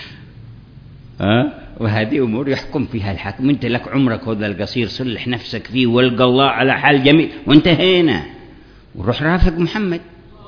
وهذه أمور يحكم فيها الحاكم. أنت لك عمرك هذا القصير، صلح نفسك فيه والقى الله على حال جميل وانتهينا، وروح رافق محمد.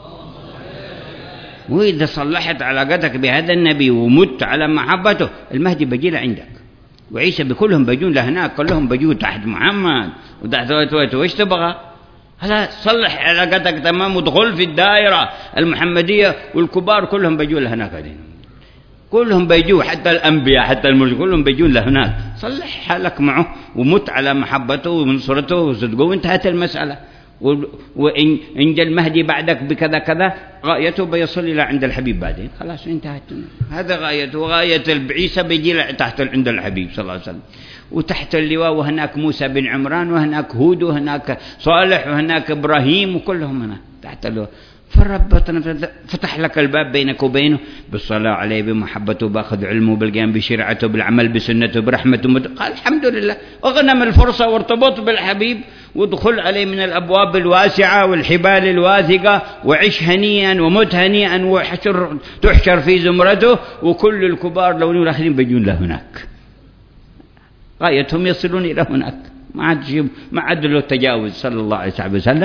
وإذا صلحت علاقتك بهذا النبي ومت على محبته، المهدي بيجي له عندك، وعيسى بكلهم بيجون لهناك، كلهم بيجون تحت محمد وتحت وإيش تبغى؟ هلا صلح علاقتك تمام ودخل في الدائرة المحمدية، والكبار كلهم بيجون لهناك، كلهم بيجوا، حتى الأنبياء حتى المرسلين كلهم بيجون لهناك. صلح حالك معه ومت على محبته ومنصرته وصدقه وانتهت المسألة. وإن جاء المهدي بعدك بكذا كذا غايته بيصل إلى عند الحبيب بعدين، خلاص انتهت. هذا غايته. وغاية البعيسى بيجي تحت عند الحبيب صلى الله عليه وسلم، وتحت اللواء، وهناك موسى بن عمران وهناك هود وهناك صالح وهناك إبراهيم وكلهم هناك تحت اللواء. فالرب فتح لك الباب بينك وبينه بالصلاة عليه، بمحبته، بأخذ علمه، بالقيام بشريعته، بالعمل بسنته، برحمته. قال الحمد لله، اغنم الفرصة وارتبط بالحبيب وادخل عليه من الأبواب الواسعة والحبال الواثقة، وعش هنيئا ومت هنيئا، تحشر في زمرته، وكل الكبار لو الآخرين بيجون لهناك، غايتهم يصلون إلى هناك، ما عاد له تجاوز صلى الله عليه وسلم.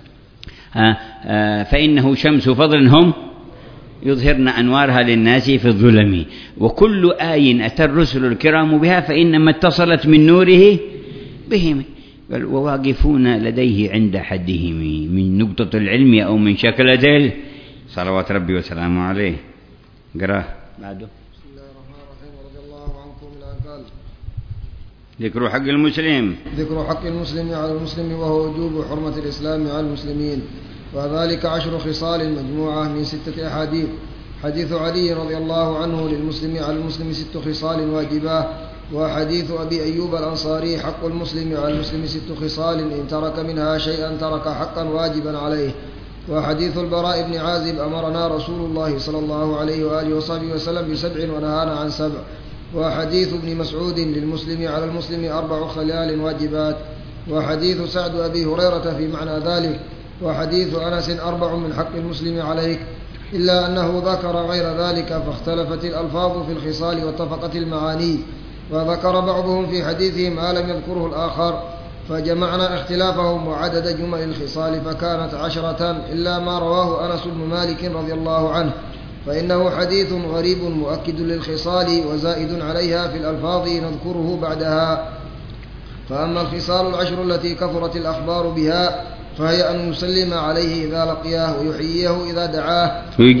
فإنه شمس فضل هم يظهرن أنوارها للناس في الظلم، وكل آي أتى الرسل الكرام بها فإنما اتصلت من نوره بهم، وواقفون لديه عند حدهم من نقطة العلم أو من شكلة صلوات ربي وسلامه عليه. قرأ بعده. بسم الله الرحمن الرحيم. رضي الله عنكم من قال ذكر حق المسلم. ذكر حق المسلم على المسلم، وهو وجوب حرمة الإسلام على المسلمين، وذلك 10 خصال مجموعة من 6 أحاديث. حديث علي رضي الله عنه للمسلم على المسلم 6 خصال واجبات. وحديث أبي أيوب الأنصاري حق المسلم على المسلم 6 خصال إن ترك منها شيئا ترك حقا واجبا عليه. وحديث البراء بن عازب أمرنا رسول الله صلى الله عليه وآله وصحبه وسلم ب7 ونهانا عن 7. وحديث ابن مسعود للمسلم على المسلم 4 خلال واجبات، وحديث سعد أبي هريرة في معنى ذلك، وحديث أنس 4 من حق المسلم عليك، إلا أنه ذكر غير ذلك فاختلفت الألفاظ في الخصال واتفقت المعاني، وذكر بعضهم في حديثه ما لم يذكره الآخر، فجمعنا اختلافهم وعدد جمل الخصال فكانت 10 إلا ما رواه أنس بن مالك رضي الله عنه، فإنه حديث غريب مؤكد للخصال وزائد عليها في الألفاظ نذكره بعدها. فأما الخصال 10 التي كثرت الأخبار بها فهي أن يسلم عليه إذا لقياه، ويحييه إذا دعاه،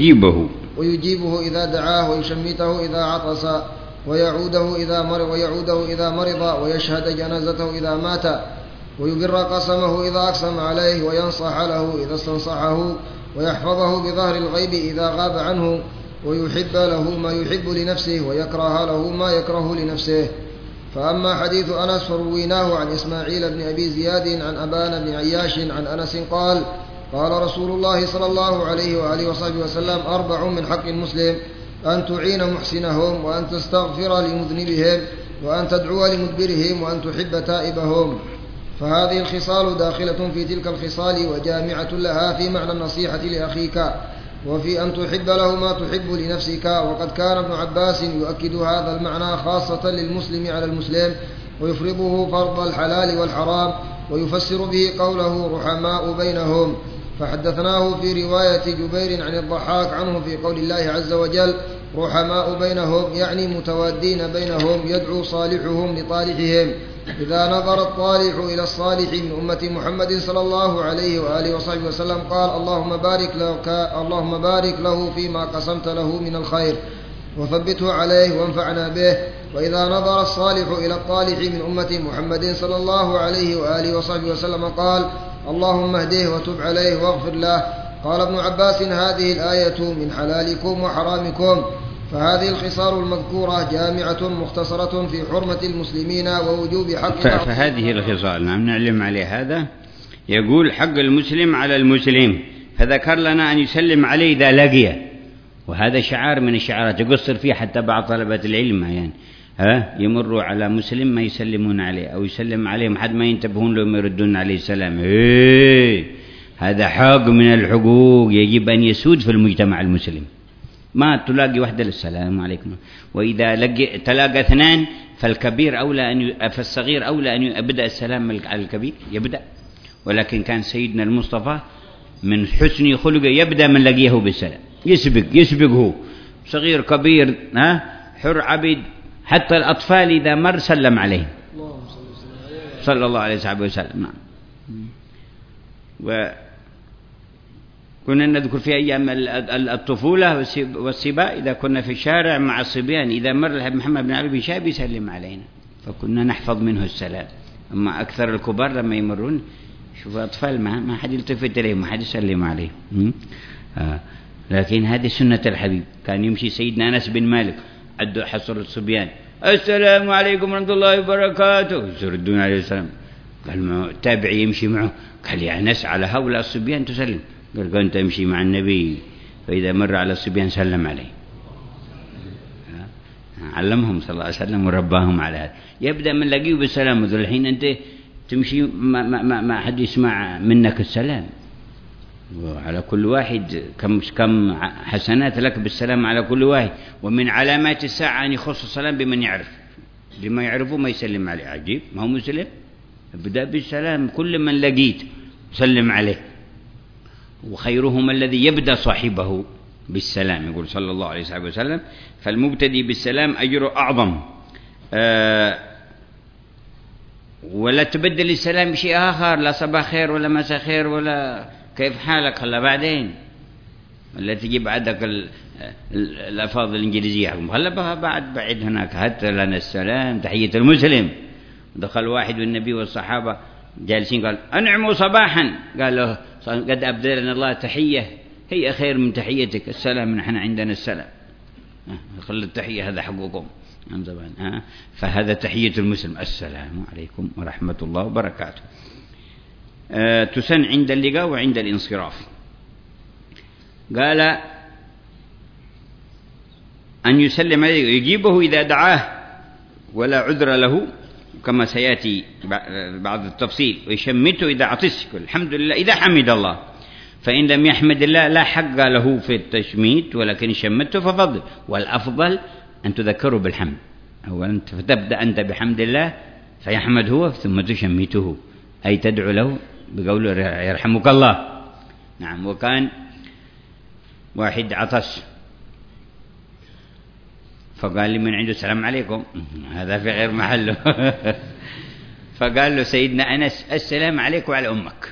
ويجيبه إذا دعاه، ويشمته إذا عطس، ويعوده إذا مرض، ويشهد جنازته إذا مات، ويبر قسمه إذا أقسم عليه، وينصح له إذا استنصحه، ويحفظه بظهر الغيب إذا غاب عنه، ويحب له ما يحب لنفسه، ويكره له ما يكره لنفسه. فأما حديث أنس فرويناه عن إسماعيل بن أبي زياد عن أبان بن عياش عن أنس قال: قال رسول الله صلى الله عليه وآله وصحبه وسلم: 4 من حق المسلم: أن تعين محسنهم، وأن تستغفر لمذنبهم، وأن تدعو لمدبرهم، وأن تحب تائبهم. فهذه الخصال داخلة في تلك الخصال وجامعة لها في معنى النصيحة لأخيك، وفي أن تحب له ما تحب لنفسك. وقد كان ابن عباس يؤكد هذا المعنى خاصة للمسلم على المسلم، ويفرضه فرض الحلال والحرام، ويفسر به قوله: رحماء بينهم. فحدثناه في رواية جبير عن الضحاك عنه في قول الله عز وجل: رحماء بينهم، يعني متوادين بينهم، يدعو صالحهم لطالحهم. إذا نظر الطالح إلى الصالح من أمة محمد صلى الله عليه وآله وصحبه وسلم قال: اللهم بارك له فيما قسمت له من الخير، وثبته عليه وانفعنا به. وإذا نظر الصالح إلى الطالح من أمة محمد صلى الله عليه وآله وصحبه وسلم قال: اللهم اهديه وتب عليه واغفر له. قال ابن عباس: هذه الآية من حلالكم وحرامكم. فهذه الخصال المذكورة جامعة مختصرة في حرمة المسلمين ووجوب حق فهذه الخصال نعلم عليه. هذا يقول حق المسلم على المسلم، فذكر لنا أن يسلم عليه إذا لقيه، وهذا شعار من الشعارات يقصر فيه حتى بعض طلبة العلم يعني يمروا على مسلم ما يسلمون عليه، أو يسلم عليهم حد ما ينتبهون لهم يردون عليه السلام. هذا حق من الحقوق يجب أن يسود في المجتمع المسلم. ما تلاقي واحدة السلام عليكم، وإذا تلاقى 2 فالكبير أولى فالصغير أولى أن يبدأ السلام على الكبير يبدأ. ولكن كان سيدنا المصطفى من حسن خلقه يبدأ من لقيه بالسلام، يسبق هو صغير كبير حر عبيد، حتى الأطفال إذا مر سلم عليه صلى الله عليه وسلم. كنا نذكر في أيام الطفولة والسباء إذا كنا في الشارع مع الصبيان، إذا مر محمد بن علي بن شاب يسلم علينا، فكنا نحفظ منه السلام. أما أكثر الكبار لما يمرون شوف أطفال ما حد يلتفت إليهم، ما حد يسلم عليه. لكن هذه سنة الحبيب. كان يمشي سيدنا أنس بن مالك عدوا حصر الصبيان: السلام عليكم ورحمة الله وبركاته، يردون عليه السلام. قال التابعي يمشي معه، قال: يا أنس على هؤلاء الصبيان تسلم؟ قال: أنت امشي مع النبي، فإذا مر على الصبيان سلم عليه. علمهم صلى الله عليه وسلم ورباهم على هذا. يبدأ من لقيه بالسلام. الحين أنت تمشي ما حد يسمع منك السلام، وعلى كل واحد كم حسنات لك بالسلام على كل واحد. ومن علامات الساعة أن يخص السلام بمن يعرف، لما يعرفه ما يسلم عليه. عجيب، ما هو مسلم ابدأ بالسلام، كل من لقيت سلم عليه. وخيرهم الذي يبدأ صاحبه بالسلام، يقول صلى الله عليه وسلم: فالمبتدي بالسلام أجر أعظم. ولا تبدل السلام بشيء آخر، لا صباح خير ولا مساء خير ولا كيف حالك، خلا بعدين، ولا تجيب عندك الألفاظ الإنجليزية، خلا بعد هناك. حتى لنا السلام تحية المسلم. دخل واحد والنبي والصحابة جالسين قال: أنعموا صباحا. قال له: قد أبدلنا الله تحية هي خير من تحيتك، السلام نحن عندنا السلام، خلوا التحية هذا حقكم. فهذا تحية المسلم: السلام عليكم ورحمة الله وبركاته. تسن عند اللقاء وعند الانصراف. قال: أن يسلم عليه، يجيبه إذا دعاه، ولا عذر له كما سيأتي بعض التفصيل، ويشمته إذا عطس يقول الحمد لله إذا حمد الله، فإن لم يحمد الله لا حق له في التشميت، ولكن شمته ففضل، والأفضل أن تذكره بالحمد أولا، فتبدأ أنت بحمد الله فيحمد هو ثم تشمته، أي تدعو له بقوله يرحمك الله. نعم. وكان واحد عطس فقال لي من عنده السلام عليكم، هذا في غير محله فقال له سيدنا أنس السلام عليك وعلى أمك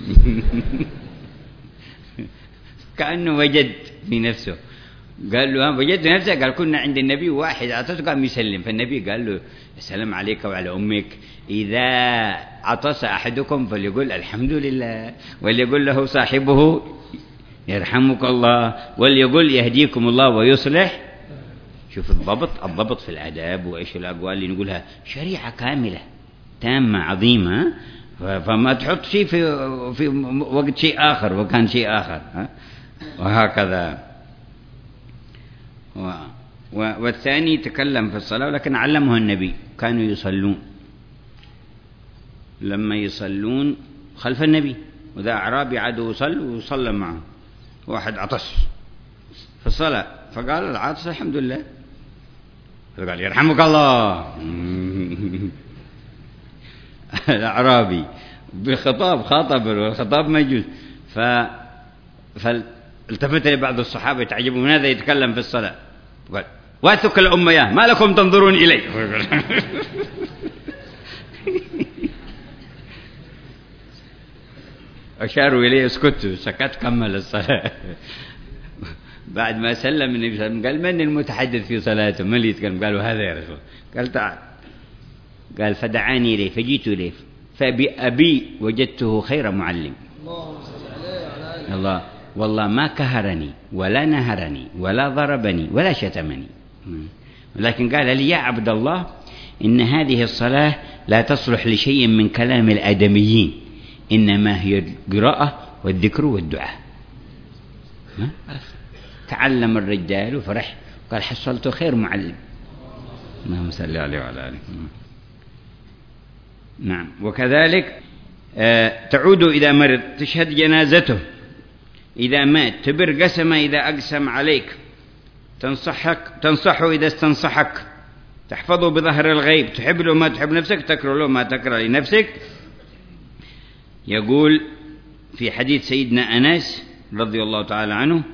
كأنه وجد في نفسه، قال له وجدت نفسه، قال كنا عند النبي واحد عطس قام يسلم، فالنبي قال له السلام عليك وعلى أمك، إذا عطس أحدكم فليقول الحمد لله، وليقول له صاحبه يرحمك الله، وليقول يهديكم الله ويصلح. شوف الضبط في الآداب، وإيش الأقوال اللي نقولها، شريعة كاملة تامة عظيمة، فما تحط شيء في وقت شيء آخر وكان شيء آخر، وهكذا. والثاني تكلم في الصلاة ولكن علمه النبي، كانوا يصلون لما يصلون خلف النبي، وذا أعرابي عادوا يصلوا وصلى معه، واحد عطس في الصلاة فقال العطس الحمد لله، فقال يرحمك الله الأعرابي بخطاب خاطب، والخطاب ما يجوز، فالتفت لبعض الصحابة يتعجبوا من هذا يتكلم في الصلاة، قال واتك الأمة يا ما لكم تنظرون إلي أشاروا إليه اسكتوا، سكت كمل الصلاة بعد ما سلم النبي صلى الله عليه وسلم قال من المتحدث في صلاته، من اللي يتكلم؟ قالوا هذا يا رسول. قال تعال، قال فدعاني إليه فجيت إليه، فبأبي وجدته خير معلم. الله والله ما كهرني ولا نهرني ولا ضربني ولا شتمني، ولكن قال لي يا عبد الله إن هذه الصلاة لا تصلح لشيء من كلام الآدميين، إنما هي القراءة والذكر والدعاء. تعلم الرجال وفرح، قال حصلت خير معلم. اللهم صل عليه وعلى آله. نعم. وكذلك تعود إذا مرض، تشهد جنازته إذا مات، تبر قسمه إذا أقسم عليك، تنصحه إذا استنصحك، تحفظه بظهر الغيب، تحب له ما تحب نفسك، تكره له ما تكره لنفسك. يقول في حديث سيدنا أنس رضي الله تعالى عنه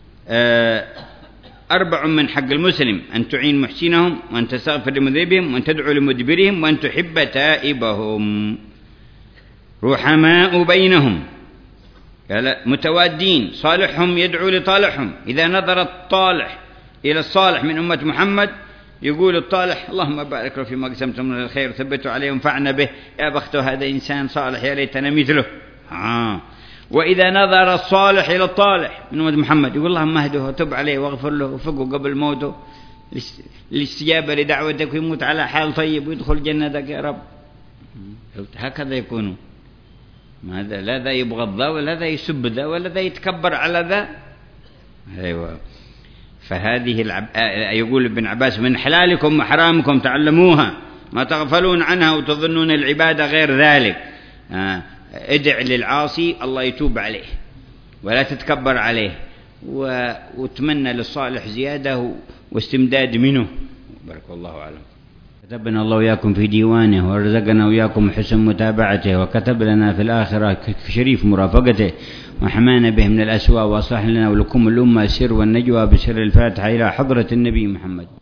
4 من حق المسلم: أن تعين محسنهم، وأن تستغفر لمذنبهم، وأن تدعو لمدبرهم، وأن تحب تائبهم، رحماء بينهم، متوادين، صالحهم يدعو لطالحهم. إذا نظر الطالح إلى الصالح من أمة محمد يقول الطالح اللهم بارك له فيما قسمتم من الخير، ثبتوا عليه وانفعنا به، يا بخته هذا إنسان صالح يا ليتنا مثله. وإذا نظر الصالح إلى الطالح من أمة محمد يقول اللهم اهده وتب عليه واغفر له وفقه قبل موته، الاستجابة لدعوتك، ويموت على حال طيب ويدخل جنتك يا رب. هكذا يكونوا، لا ذا يبغض ذا ولا ذا يسب ذا ولا ذا يتكبر على ذا. أيوة. فهذه يقول ابن عباس من حلالكم وحرامكم تعلموها، ما تغفلون عنها وتظنون العبادة غير ذلك. ادع للعاصي الله يتوب عليه ولا تتكبر عليه، وتمنى للصالح زيادة واستمداد منه. بارك الله أعلم. كتبنا الله وياكم في ديوانه، ورزقنا وياكم حسن متابعته، وكتب لنا في الآخرة في شريف مرافقته، وحمانا به من الأسواء، وأصلح لنا ولكم الأمة السر والنجوى بسر الفاتحة إلى حضرة النبي محمد.